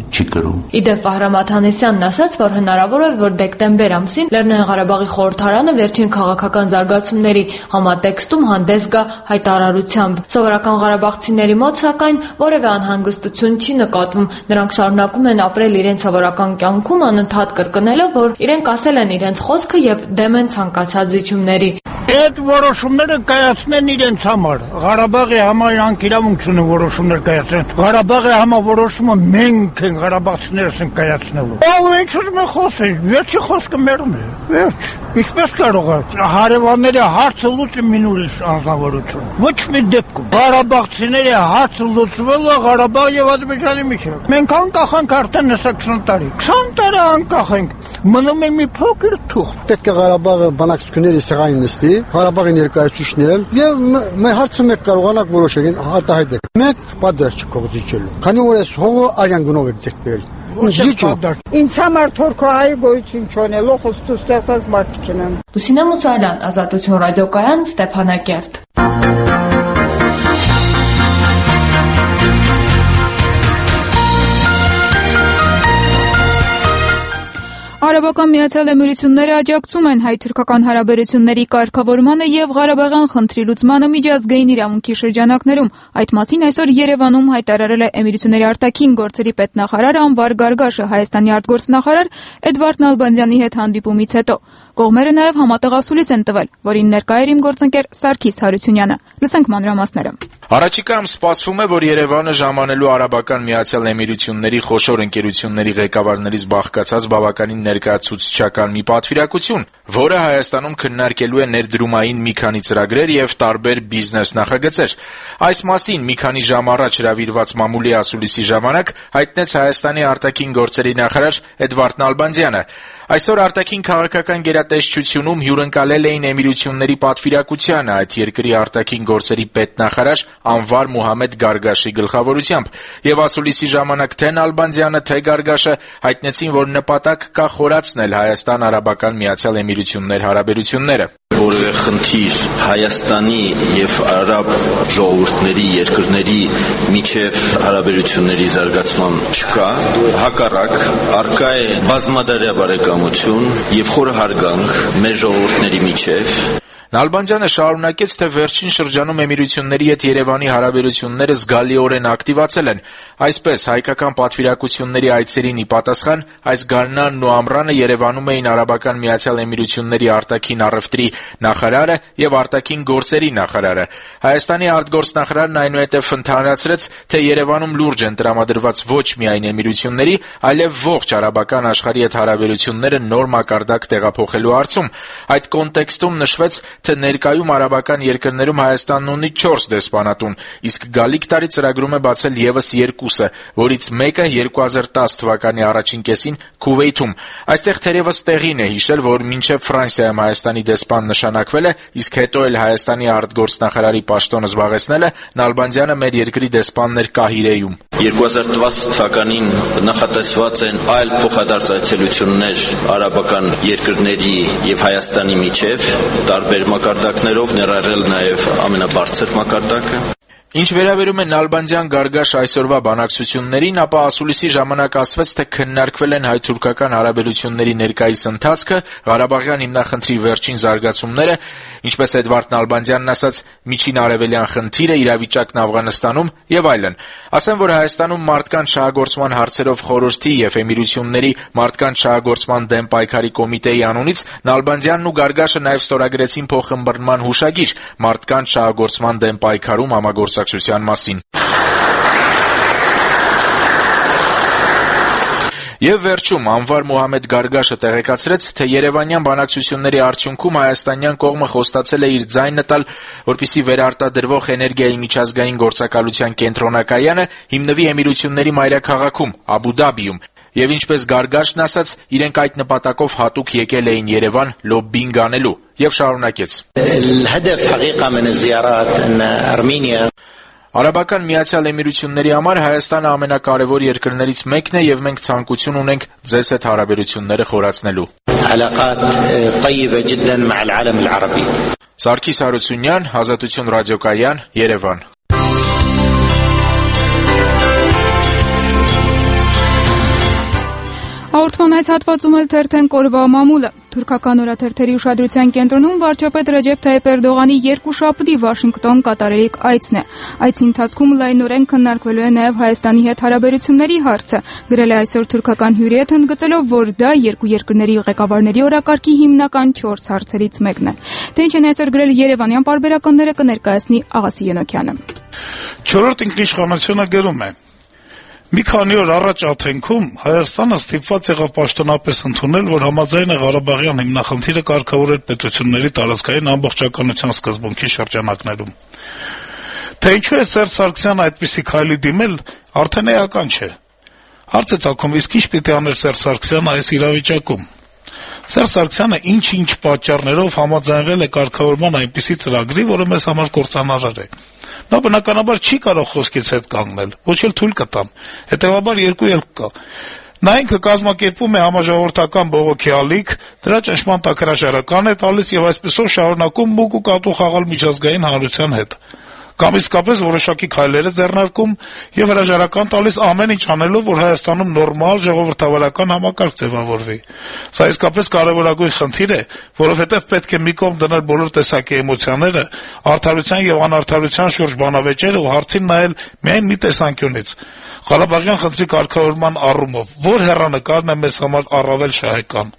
չի կրում։ Իդեպ Վահրամ Աթանեսյանն ասաց, որ հնարավոր է, որ դեկտեմբեր ամսին Լեռնային Ղարաբաղի խորհրդարանը վերջին քաղաքական զարգացումների համատեքստում հանդես գա հայտարարությամբ։ Սովորական ղարաբաղցիների մոտ սակայն որևէ անհանգստություն չի նկատվում։ Նրանք շարունակում են ապրել իրենց սովորական կյանքում, անընդհատ կրկնելով, որ իրենք ասել են իրենց խոսքը եւ դեմ են ցանկացած զիջումների։ Այդ որոշումները կայացնեն իրենց համար։ Ղարաբաղի համար իրանք իրավունք չունեն որոշումներ կայացնեն։ Ղարաբաղի համար որոշումը մենք ենք ղարաբաղցիներս են կայացնելու։ Ո՞վ ինչ ուզում է խոսել։ Վերջի խոսքը մերում է։ Վերջ։ Ինչպես կարող է հարևանների հարցը լուծի մին ուրիշ անձնավորություն։ Ոչ մի դեպքում ղարաբաղցիների հարցը լուծվելու Ղարաբաղ եւ Ադրբեջանի միջեւ։ Մենք անկախ ենք արդեն հեսա քսան տարի։ քսան տարի անկախ ենք։ Մնում է մի փոքր թուղթ։ Պետք է Ղարաբաղը բանակցությունների սեղանին նստի, Ղարաբաղի ներկայացուցիչներ եւ մեր հարցը մենք կարողանանք որոշել արտահայտել։ Մենք պատրաստ չենք զիջելու։ Քանի որ այս հողը արյան գնով է ձգվել։ Ինձ համար թուրքահայի գոյություն չունելու խոստու ստեղծած մարդիկ են։ Լուսինե Մուսարյան, Ազատություն ռադիոկայան, Ստեփանակերտ։ Արաբական Միացյալ Էմիրությունները աջակցում են հայ-թուրքական հարաբերությունների կարգավորմանը եւ Ղարաբաղյան խնդրի լուծմանը միջազգային իրավունքի շրջանակներում։ Այդ մասին այսօր Երևանում հայտարարել է Էմիրությունների արտաքին գործերի պետնախարար Անվար Գարգաշը Հայաստանի արտգործնախարար Էդվարդ Նալբանդյանի հետ հանդիպումից հետո։ Կողմերը նաև համատեղասուլիս են տվել, որին ներկա էր իմ գործընկեր Սարգիս Հարությունյանը։ Լսենք մանրամասները։ Առաջիկայում սպասվում է, որ Երևանը ժամանելու Արաբական Միացյալ Էմիրությունների խոշոր ընկերությունների ղեկավարներից բաղկացած բավականին ներկայացուցչական մի պատվիրակություն, որը Հայաստանում քննարկելու է ներդրումային մի քանի ծրագրեր եւ տարբեր բիզնես նախագծեր։ Այս մասին մի քանի ժամ առաջ հրավիրված մամուլի ասուլիսի ժամանակ հայտնեց Հայաստանի արտաքին գործերի նախարար Էդվարդ Նալբանդյանը։ Այսօր արտաքին քաղաքական գերատեսչությունում հյուրընկալել էին Էմիրությունների պատվիրակությանը այդ երկրի արտաքին գործերի պետնախարար Անվար Մուհամեդ Գարգաշի գլխավորությամբ, եւ ասուլիսի ժամանակ թե Նալբանդյանը, թե Գարգաշը հայտնեցին, որ նպատակ կա խորացնել Հայաստան-Արաբական Միացյալ Էմիրություններ հարաբերությունները։ Որևէ խնդիր Հայաստանի եւ արաբ ժողովուրդների երկրների միջև հարաբերությունների զարգացման չկա, հակառակ առկա է բազմադարյա բարեկամություն եւ խորը հարգանք մեր ժողովուրդների միջև։ Նալբանդյանը շարունակեց, թե վերջին շրջանում Էմիրությունների հետ Երևանի հարաբերությունները զգալիորեն ակտիվացել են։ Այսպես, հայկական պատվիրակությունների այցերին ի պատասխան, այս գարնանն ու ամռանը Երևանում էին Արաբական Միացյալ Էմիրությունների արտաքին առևտրի նախարարը եւ արտաքին գործերի նախարարը։ Հայաստանի արտգործնախարարն այնուհետև ընդհանրացրեց, թե Երևանում լուրջ են տրամադրված ոչ միայն Էմիրությունների, այլև ողջ արաբական աշխարհի հետ հարաբերությունները նոր մակարդակ տեղափոխելու հարցում։ Այդ կոնտեքստում նշվեց, թե ներկայում արաբական երկրներում Հայաստանն ունի չորս դեսպանատուն, իսկ գալիք տարի ծրագրում է բացել եւս երկուսը, որից մեկը երկու հազար տասը թվականի առաջին կեսին Քուվեյթում։ Այստեղ թերևս տեղին է հիշել, որ մինչև Ֆրանսիայում Հայաստանի դեսպան նշանակվել է, իսկ հետո էլ Հայաստանի արտգործնախարարի պաշտոնը զբաղեցնել է Նալբանդյանը մեր երկրի դեսպաններ Կահիրեում։ երկու հազար տասը թվականին նախատեսված են այլ փոխադարձ այցելություններ արաբական երկրների եւ Հայաստանի միջև տարբեր մակարդակներով, ներառել նաև ամենաբարձր մակարդակը։ Ինչ վերաբերում է Նալբանդյան-Գարգաշ այսօրվա բանակցություններին, ապա ասուլիսի ժամանակ ասվեց, թե քննարկվել են հայ-թուրքական հարաբերությունների ներկայիս ընթացքը, Ղարաբաղյան հիմնախնդրի վերջին զարգացումները, ինչպես Էդվարդ Նալբանդյանն ասաց, միջին արևելյան խնդիրը, իրավիճակն Աֆղանստանում եւ այլն։ Ասեմ, որ Հայաստանում մարդկանց շահագործման հարցերով խորհրդի եւ Էմիրությունների մարդկանց շահագործման դեմ պայքարի կոմիտեի անունից Նալբանդյանն ու Գարգաշը նաեւ ստորագրեցին փոխըմբռնման հուշագիր մարդկանց շահագործման դեմ պայքարում համագործակցության մասին։ Եվ վերջում Անվար Մուհամեդ Գարգաշը տեղեկացրեց, թե երևանյան բանակցությունների արդյունքում հայաստանյան կողմը խոստացել է իր ձայնը տալ, որպեսզի վերարտադրվող էներգիայի միջազգային գործակալության կենտրոնակայանը հիմնվի Էմիրությունների մայրաքաղաքում Աբու Դաբիում։ Եվ ինչպես Գարգաշն ասաց, իրենք այդ նպատակով հատուկ եկել էին Երևան լոբբինգ անելու եւ շարունակեց. Արաբական Միացյալ Էմիրությունների համար Հայաստանը ամենակարևոր երկրներից մեկն է եւ մենք ցանկություն ունենք ձեզ հետ հարաբերությունները խորացնելու։ Սարգիս Հարությունյան, Ազատություն ռադիոկայան, Երևան։ Հաղորդման այս հատվածում էլ թերթենք օրվա մամուլը։ Թուրքական օրաթերթերի ուշադրության կենտրոնում վարչապետ Ռեջեփ Թայիփ Էրդողանի երկուշաբթի Վաշինգտոն կատարելիք այցն է։ Այցի ընթացքում լայնորեն քննարկվելու է նաև Հայաստանի հետ հարաբերությունների հարցը։ Գրել է այսօր թուրքական հյուրի հետ ընդգծելով, որ դա երկու երկրների ղեկավարների օրակարգի հիմնական չորս հարցերից մեկն է։ Թե ինչ են այսօր գրել երևանյան պարբերականները, կներկայացնի Աղասի Ենոքյանը։ Չորրորդ ինքնիշխանությունը գրում է. Մի քանի օր առաջ Աթենքում Հայաստանը ստիպված եղավ պաշտոնապես ընդունել, որ համաձայն է Ղարաբաղյան հիմնախնդիրը կարգավորել պետությունների տարածքային ամբողջականության սկզբունքի շրջանակներում։ Թե ինչու է Սերժ Սարգսյանը այդպիսի քայլի դիմել, արդեն էական չէ։ Հարց է ծագում, իսկ ինչ պիտի աներ Սերժ Սարգսյանը այս իրավիճակում։ Սերժ Սարգսյանը ինչ-ինչ պատճառներով համաձայնվել է կարգավորման այնպիսի ծրագրի, որը մեզ համար կործանարար է։ Նա բնականաբար չի կարող խոսքից հետ կանգնել, ոչ էլ թույլ կտան, հետևաբար երկու ելք կա։ Նա ինքը կազմակերպում է համաժողովրդական բողոքի ալիք, դրա ճնշման տակ հրաժարական է տալիս եւ այսպեսով շարունակում մուկ ու կատու խաղալ միջազգային հանրության հետ։ Կամ իսկապես որոշակի քայլեր է ձեռնարկում եւ հրաժարական տալիս ամեն ինչ անելով, որ Հայաստանում նորմալ ժողովրդավարական համակարգ ձևավորվի։ Սա իսկապես կարեւորագույն խնդիր է, որովհետեւ պետք է մի կողմ դնել բոլոր տեսակի էմոցիաները, արդարության եւ անարդարության շուրջ բանավեճերը ու հարցին նայել միայն մի տեսանկյունից։ Ղարաբաղյան խնդրի կարգավորման առումով որ հեռանկարն է մեզ համար առավել շահեկան։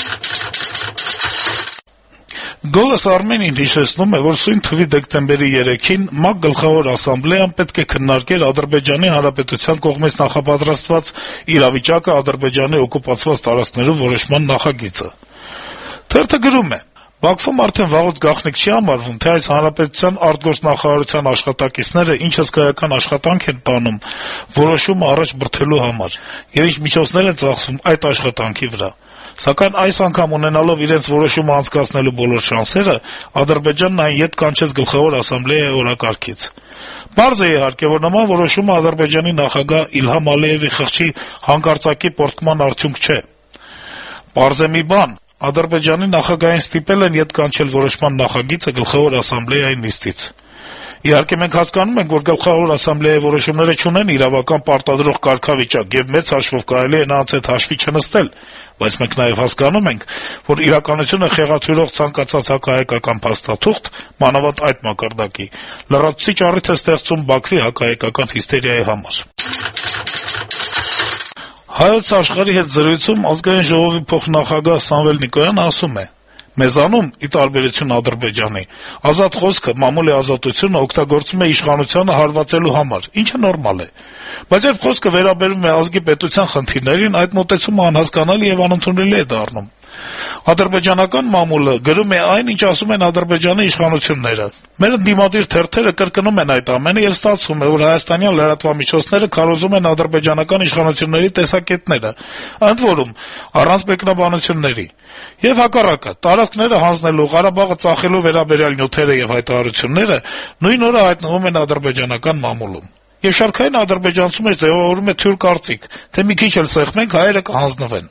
Գոլս Արմենին հիշեցնում է, որ սույն թվի դեկտեմբերի երեքին ՄԱԿ գլխավոր ասամբլեան պետք է քննարկեր Ադրբեջանի Հանրապետության կողմից նախապատրաստված իրավիճակը Ադրբեջանի օկուպացված տարածքներում որոշման նախագիծը։ Թերթը գրում է. Բաքվում արդեն վաղուց գաղտնիք չի համարվում, թե այս հանրապետության արտգործնախարարության աշխատակիցները ինչ հսկայական աշխատանք են տանում որոշումը առաջ բրդելու համար եւ ինչ միջոցներ են ծախսում այդ աշխատանքի վրա։ Սակայն այս անգամ ունենալով իրենց որոշումը անցկացնելու բոլոր շանսերը, Ադրբեջանն այն ետ կանչեց գլխավոր ասամբլեայի օրակարգից։ Պարզ է իհարկե, որ նման որոշումը Ադրբեջանի նախագահ Իլհամ Ալիևի խղճի հանկարծակի պոռթկման արդյունք չէ։ Պարզ է մի բան. Ադրբեջանի նախագահին ստիպել են ետ կանչել որոշման նախագիծը գլխավոր ասամբլեայի նիստից։ Իհարկե մենք հասկանում ենք, որ գլխավոր ասամբլեայի որոշումները չունեն իրավական պարտադրող կարգավիճակ եւ մեծ հաշվով կարելի է նրանց հետ հաշվի չնստել, բայց մենք նաեւ հասկանում ենք, որ իրականությունը խեղաթյուրող ցանկացած հակահայկական փաստաթուղթ, մանավանդ այդ մակարդակի, լրացուցիչ առիթ է ստեղծում Բաքվի հակահայկական հիստերիայի համար։ Հայոց աշխարհի հետ զրույցում Ազգային ժողովի փոխնախագահ Սամվել Նիկոյանը ասում է. Մեզանում, ի տարբերություն Ադրբեջանի, ազատ խոսքը, մամուլի ազատությունը օգտագործում է իշխանությանը հարվածելու համար, ինչը նորմալ է։ Բայց երբ խոսքը վերաբերում է ազգի պետության խնդիրներին, այդ մոտեցումը անհասկանալի եւ անընդունելի է դառնում։ Ադրբեջանական մամուլը գրում է այն, ինչ ասում են Ադրբեջանի իշխանությունները։ Մեր ընդդիմադիր թերթերը կրկնում են այդ ամենը եւ ստացվում է, որ հայաստանյան լրատվամիջոցները քարոզում են ադրբեջանական իշխանությունների տեսակետները, ընդ որում առանց մեկնաբանությունների։ Եվ հակառակը, տարածքները հանձնելու, Ղարաբաղը ծախելու վերաբերյալ նյութերը եւ հայտարարությունները նույն օրը հայտնվում են ադրբեջանական մամուլում։ Եվ շարքային ադրբեջանցու մեջ ձևավորում է թյուր կարծիք, թե մի քիչ էլ սեղմենք հայերը կհանձնվեն։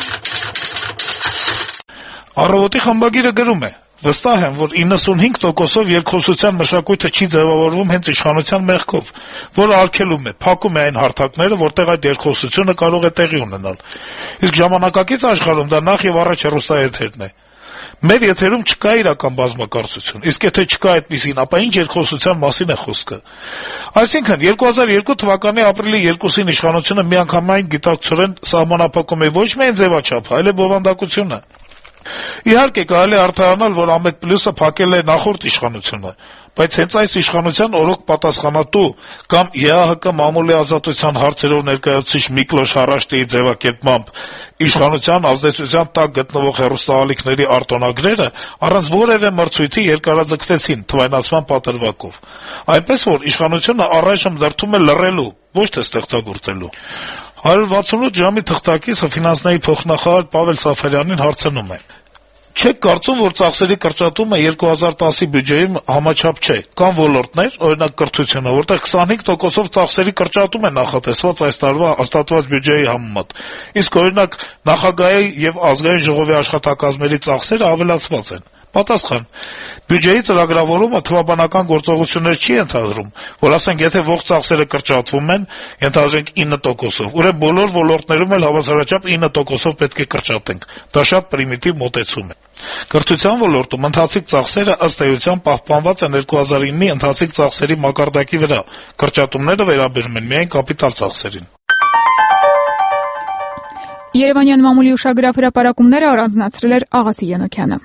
Առավոտի խմբագիրը գրում է. վստահ եմ, որ իննսունհինգ տոկոսով երկխոսության մշակույթը չի ձևավորվում հենց իշխանության մեղքով, որը արգելում է, փակում է այն հարթակները, որտեղ այդ երկխոսությունը կարող է տեղի ունենալ։ Իսկ ժամանակակից աշխարհում դա նախ եւ առաջ հեռուստաեթերն է։ Մեր եթերում չկա իրական բազմակարծություն, իսկ եթե չկա այդպիսին, ապա ինչ երկխոսության մասին է խոսքը։ Այսինքն երկու հազար երկու թվականի ապրիլի երկուսին իշխանությունը միանգամայն գիտակցորեն սահմանափակում է ոչ միայն ձևաչափը, այլև բովանդակությունը։ Իհարկե կարելի է արտահանալ, որ Ամեդ Պլյուսը փակել է նախորդ իշխանությունը, բայց հենց այս իշխանության օրոք պատասխանատու կամ ԵԱՀԿ մամուլի ազատության հարցերով ներկայացուցիչ Միկլոշ Հարաշտիի ձևակերպմամբ իշխանության ազդեցության տակ գտնվող հեռուստաալիքների արտոնագրերը առանց որևէ մրցույթի երկարաձգվեցին թվայնացման պատրվակով, այնպես որ իշխանությունը առայժմ դրդում է լռելու, ոչ թե ստեղծագործելու։ one sixty-eight ժամի թղթակիցը ֆինանսների փոխնախարար Պավել Սաֆարյանին հարցնում է. Չեք կարծում, որ ծախսերի կրճատումը երկու հազար տասի բյուջեում համաչափ չէ, կան ոլորտներ, օրինակ կրթությունը, որտեղ twenty-five տոկոսով ծախսերի կրճատում է նախատեսված այս տարվա հաստատված բյուջեի համեմատ, իսկ օրինակ նախագահի եւ ազգային ժողովի աշխատակազմերի ծախսերը ավելացված են։ Պատասխան. Բյուջեի ծրագրավորումը թվաբանական գործողություններ չի ենթադրում, որ ասենք եթե ողջ ծախսերը կրճատվում են, ենթադրենք ինը տոկոսով, ուրեմն բոլոր ոլորտներում էլ հավասարաչափ ինը տոկոսով պետք է կրճատենք։ Դա շատ պրիմիտիվ մոտեցում է։ Կրթության ոլորտում ընթացիկ ծախսերը ըստ էության պահպանված են երկու հազար իննի ընթացիկ ծախսերի մակարդակի վրա։ Կրճատումները վերաբերում են միայն կապիտալ ծախսերին։ Երևանյան մամուլի ուշագրավ հրապարակումները առանձնացրել էր Աղասի Յանոքյանը։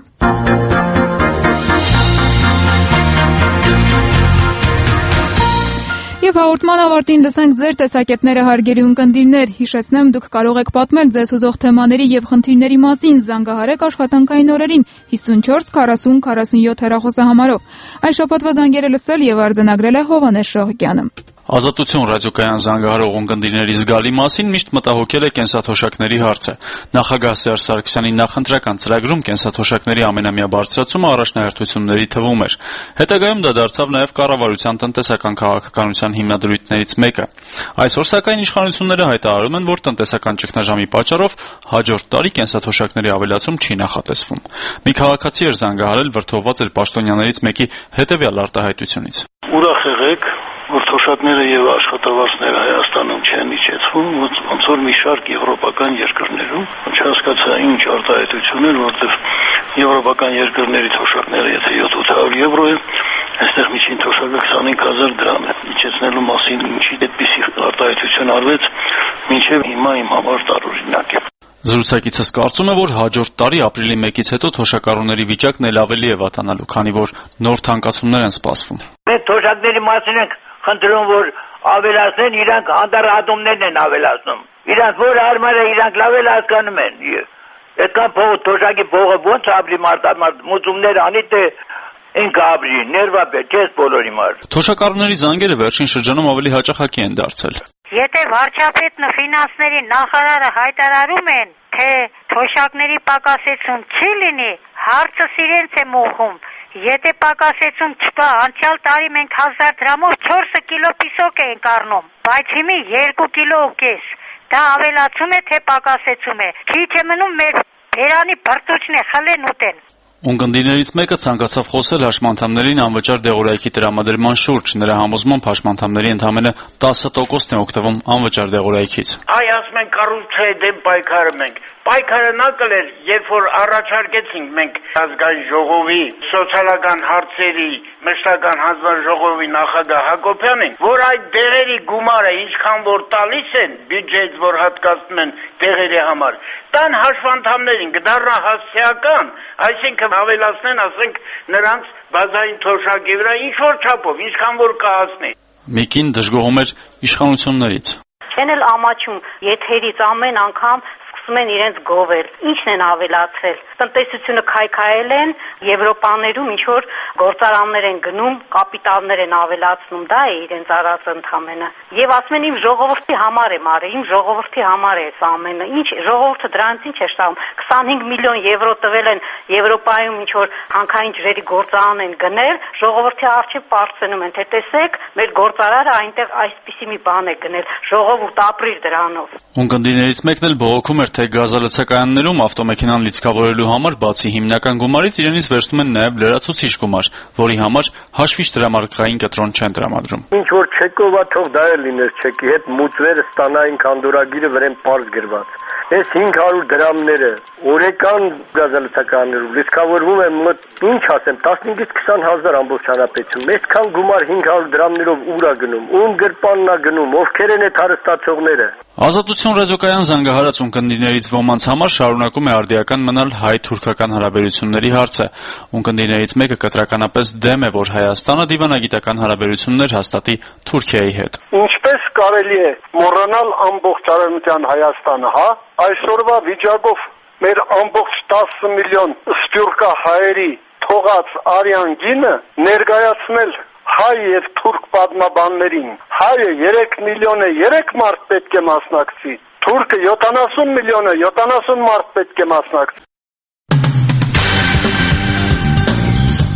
Եվ հաղորդման ավարտին լսենք ձեր տեսակետները, հարգելի ունկնդիրներ, հիշեցնեմ, դուք կարող եք պատմել ձեզ հուզող թեմաների եւ խնդիրների մասին, զանգահարեք աշխատանքային օրերին հիսունչորս քառասուն քառասունյոթ հեռախոսահամարով։ Այս շաբաթվա զանգերը լսել եւ արձանագրել է Հովհաննես Շողիկյանը։ Ազատություն ռադիոկայան զանգահարող ունկնդիրների զգալի մասին միշտ մտահոգել է կենսաթոշակների հարցը։ Նախագահ Սերժ Սարգսյանի նախընտրական ծրագրում կենսաթոշակների ամենամյա բարձրացումը առաջնահերթությունների թվում էր։ Հետագայում դա դարձավ նաև կառավարության տնտեսական քաղաքականության հիմնադրույթներից մեկը։ Այսօր սակայն իշխանությունները հայտարարում են, որ տնտեսական ճգնաժամի պատճառով հաջորդ տարի կենսաթոշակների ավելացում չի նախատեսվում։ Մի քաղաքացի էր զանգահարել, վրդովված էր պաշտոնյաներից մեկի հետևյալ արտահայտությունից։ Ուրախ եղեք, որ թոշակները եւ աշխատավարձները Հայաստանում չեն իջեցվում, ոնց որ մի շարք եվրոպական երկրներում, չհասկացա ինչ արտահայտություն էր, որտեղ եվրոպական երկրների թոշակները եթե յոթ հարյուր եվրո է, այստեղ միջին թոշակը քսանհինգ հազար դրամ է։ Իջեցնելու մասին ինչի այդպիսի արտահայտություն արվեց, մինչև հիմա իմ համար տարօրինակ է։ Զրուցակիցս կարծում է, որ հաջորդ տարի ապրիլի մեկից հետո թոշակառուների վիճակն էլ ավելի է վատանալու, քանի որ նոր թանկացումներ են սպասվում։ Մենք թոշակների մասին ենք խնդրում, որ ավելացնեն, իրանք հանդարտումներն են ավելացնում։ Իրանք որ հարմար է, իրանք լավ էլ հասկանում են։ Այդքան փող թոշակի փողը ոնց ապրի մարդամարդ մուծումներ անի, թե ինքը ապրի, ներվա չես բոլորի մարդ։ Թոշակառուների զանգերը վերջին շրջանում ավելի հաճախակի են դարձել։ Եթե վարչապետն ու ֆինանսների նախարարը հայտարարում են, թե թոշակների պակասեցում չի լինի, հարցը իրենց է մոխում։ Եթե պակասեցում չկա, անցյալ տարի մենք հազար դրամով չորս կիլո պիսոկ էինք առնում, բայց հիմա երկու կիլո ու կես։ Դա ավելացում է, թե պակասեցում է։ Քիչ է մնում մեր բերանի բրտուճն է, խլեն ուտեն։ Ունկնդիրներից մեկը ցանկացավ խոսել հաշմանդամներին անվճար դեղորայքի տրամադրման շուրջ։ Նրա համոզմամբ հաշմանդամների ընդամենը տասը տոկոսն է օգտվում անվճար դեղորայքից։ Այ ասում են կառույցի դեմ պայքարում ենք։ Պայքարը նա կլեր, երբ որ առաջարկեցինք մենք ազգային ժողովի սոցիալական հարցերի մշտական հանձնաժողովի նախագահ Հակոբյանին, որ այդ դեղերի գումարը ինչքան որ տալիս են բյուջեից, որ հատկացնում են դեղերի համար, տան հաշվանդամներին կդառնա հասցեական, այսինքն ավելացնեն, ասենք, նրանց բազային թոշակի վրա ինչ որ չափով, ինչքան որ կհասնի։ Մեկին դժգոհում էր իշխանություններից։ Չեն էլ ամաչում եթերից ամեն անգամ են իրենց գովել, ինչն են ավելացրել, տնտեսությունը քայքայել են, Եվրոպաներում ինչ որ գործարաններ են գնում, կապիտալներ են ավելացնում, դա է իրենց արածը ընդամենը։ Եվ ասում են իմ ժողովրդի համար եմ արել, իմ ժողովրդի համար է այս ամենը, ինչ ժողովուրդը դրանից ինչ է շտապում, քսանհինգ միլիոն եվրո տվել են Եվրոպայում ինչ որ հանքային ջրերի գործարան են գնել, ժողովրդի առջև պարծենում են, թե տեսեք, մեր գործարարը այնտեղ այսպիսի մի բան է գնել, ժողովուրդ ապրիր դրանով։ Ունկնդիրներից մեկն էլ բողոքում էր, թե գազալցակայաններում ավտոմեքենան լիցքավորելու համար բացի հիմնական գումարից իրենից վերցնում են նաև լրացուցիչ գումար, որի համար հաշվիչ դրամարկղային կտրոն չեն տրամադրում։ Ինչ որ չեկովա թող դա էլ լիներ չեկի հետ մուծվեր ստանային քանդորագիրը վրեն պարզ գրված։ Այս հինգ հարյուր դրամները օրեկան գազալցականներում լիցքավորվում են մոտ ինչ ասեմ տասնհինգից քսան հազար ամբողջ հանրապետությունում։ Այսքան գումար հինգ հարյուր դրամներով ուր է գնում, ում գրպանն է գնում, ովքեր են այդ հարստացողները։ Ազատություն ռադիոկայան զանգահարած ունկնդիրներից ոմանց համար շարունակում է արդիական մնալ հայ-թուրքական հարաբերությունների հարցը։ Ունկնդիրներից մեկը կտրականապես դեմ է, որ Հայաստանը դիվանագիտական հարաբերություններ հաստատի Թուրքիայի հետ։ Ինչպես կարելի է մոռանալ ամբողջ արևմտյան Հայաստանը, հա? Այսօրվա վիճակով մեր ամբողջ տասը միլիոն սփյուռքա հայերի թողած արյան գինը ներկայացնել հայ եւ թուրք պատմաբաններին։ Հայը երեք միլիոն է, երեք մարդ պետք է մասնակցի։ Թուրքը յոթանասուն միլիոն է, յոթանասուն մարդ պետք է մասնակցի։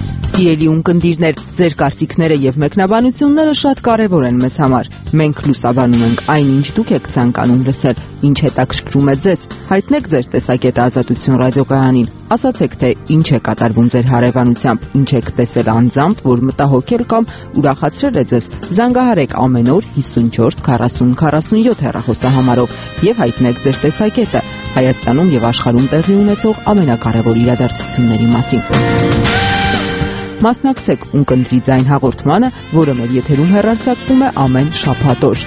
Սիրելի ունկնդիրներ, ձեր կարծիքները եւ մեկնաբանությունները շատ կարեւոր են մեզ համար։ Մենք լուսաբանում ենք այն, ինչ դուք եք ցանկանում լսել, ինչ հետաքրքրում է ձեզ։ Հայտնեք ձեր տեսակետը Ազատություն ռադիոկայանին։ Ասացեք, թե ինչ է կատարվում ձեր հարևանությամբ, ինչ եք տեսել անձամբ, որ մտահոգել կամ ուրախացրել է ձեզ։ Զանգահարեք ամեն օր հիսունչորս քառասուն քառասունյոթ հեռախոսահամարով եւ հայտնեք ձեր տեսակետը Հայաստանում եւ աշխարհում տեղի ունեցող ամենակարևոր իրադարձությունների մասին։ Մասնակցեք Ունկնդրի ձայն հաղորդմանը, որը մեր եթերում հեռարձակվում է ամեն շաբաթ օր։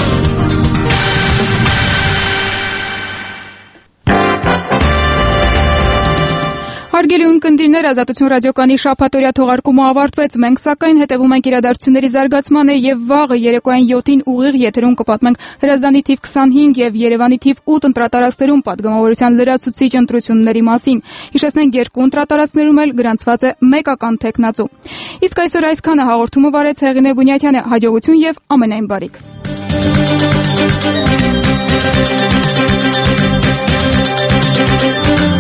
Հարգելի ունկնդիրներ, Ազատություն ռադիոկայանի շաբաթօրյա թողարկումը ավարտվեց։ Մենք սակայն հետևում ենք իրադարձությունների զարգացմանը եւ վաղը երեկոյան յոթին ուղիղ եթերում կպատմենք Հրազդանի թիվ քսանհինգ եւ Երևանի թիվ ութ ընտրատարածքներում падգամավորության լրացուցիչ ընտրությունների մասին։ Հիշեցնենք, երկու ընտրատարածքներում էլ գրանցված է մեկական թեկնածու։ Իսկ այսօր այսքանը հաղորդումը վարեց Հեղինե Բունյաթյանը։ Հաջողություն եւ ամենայն բարիք։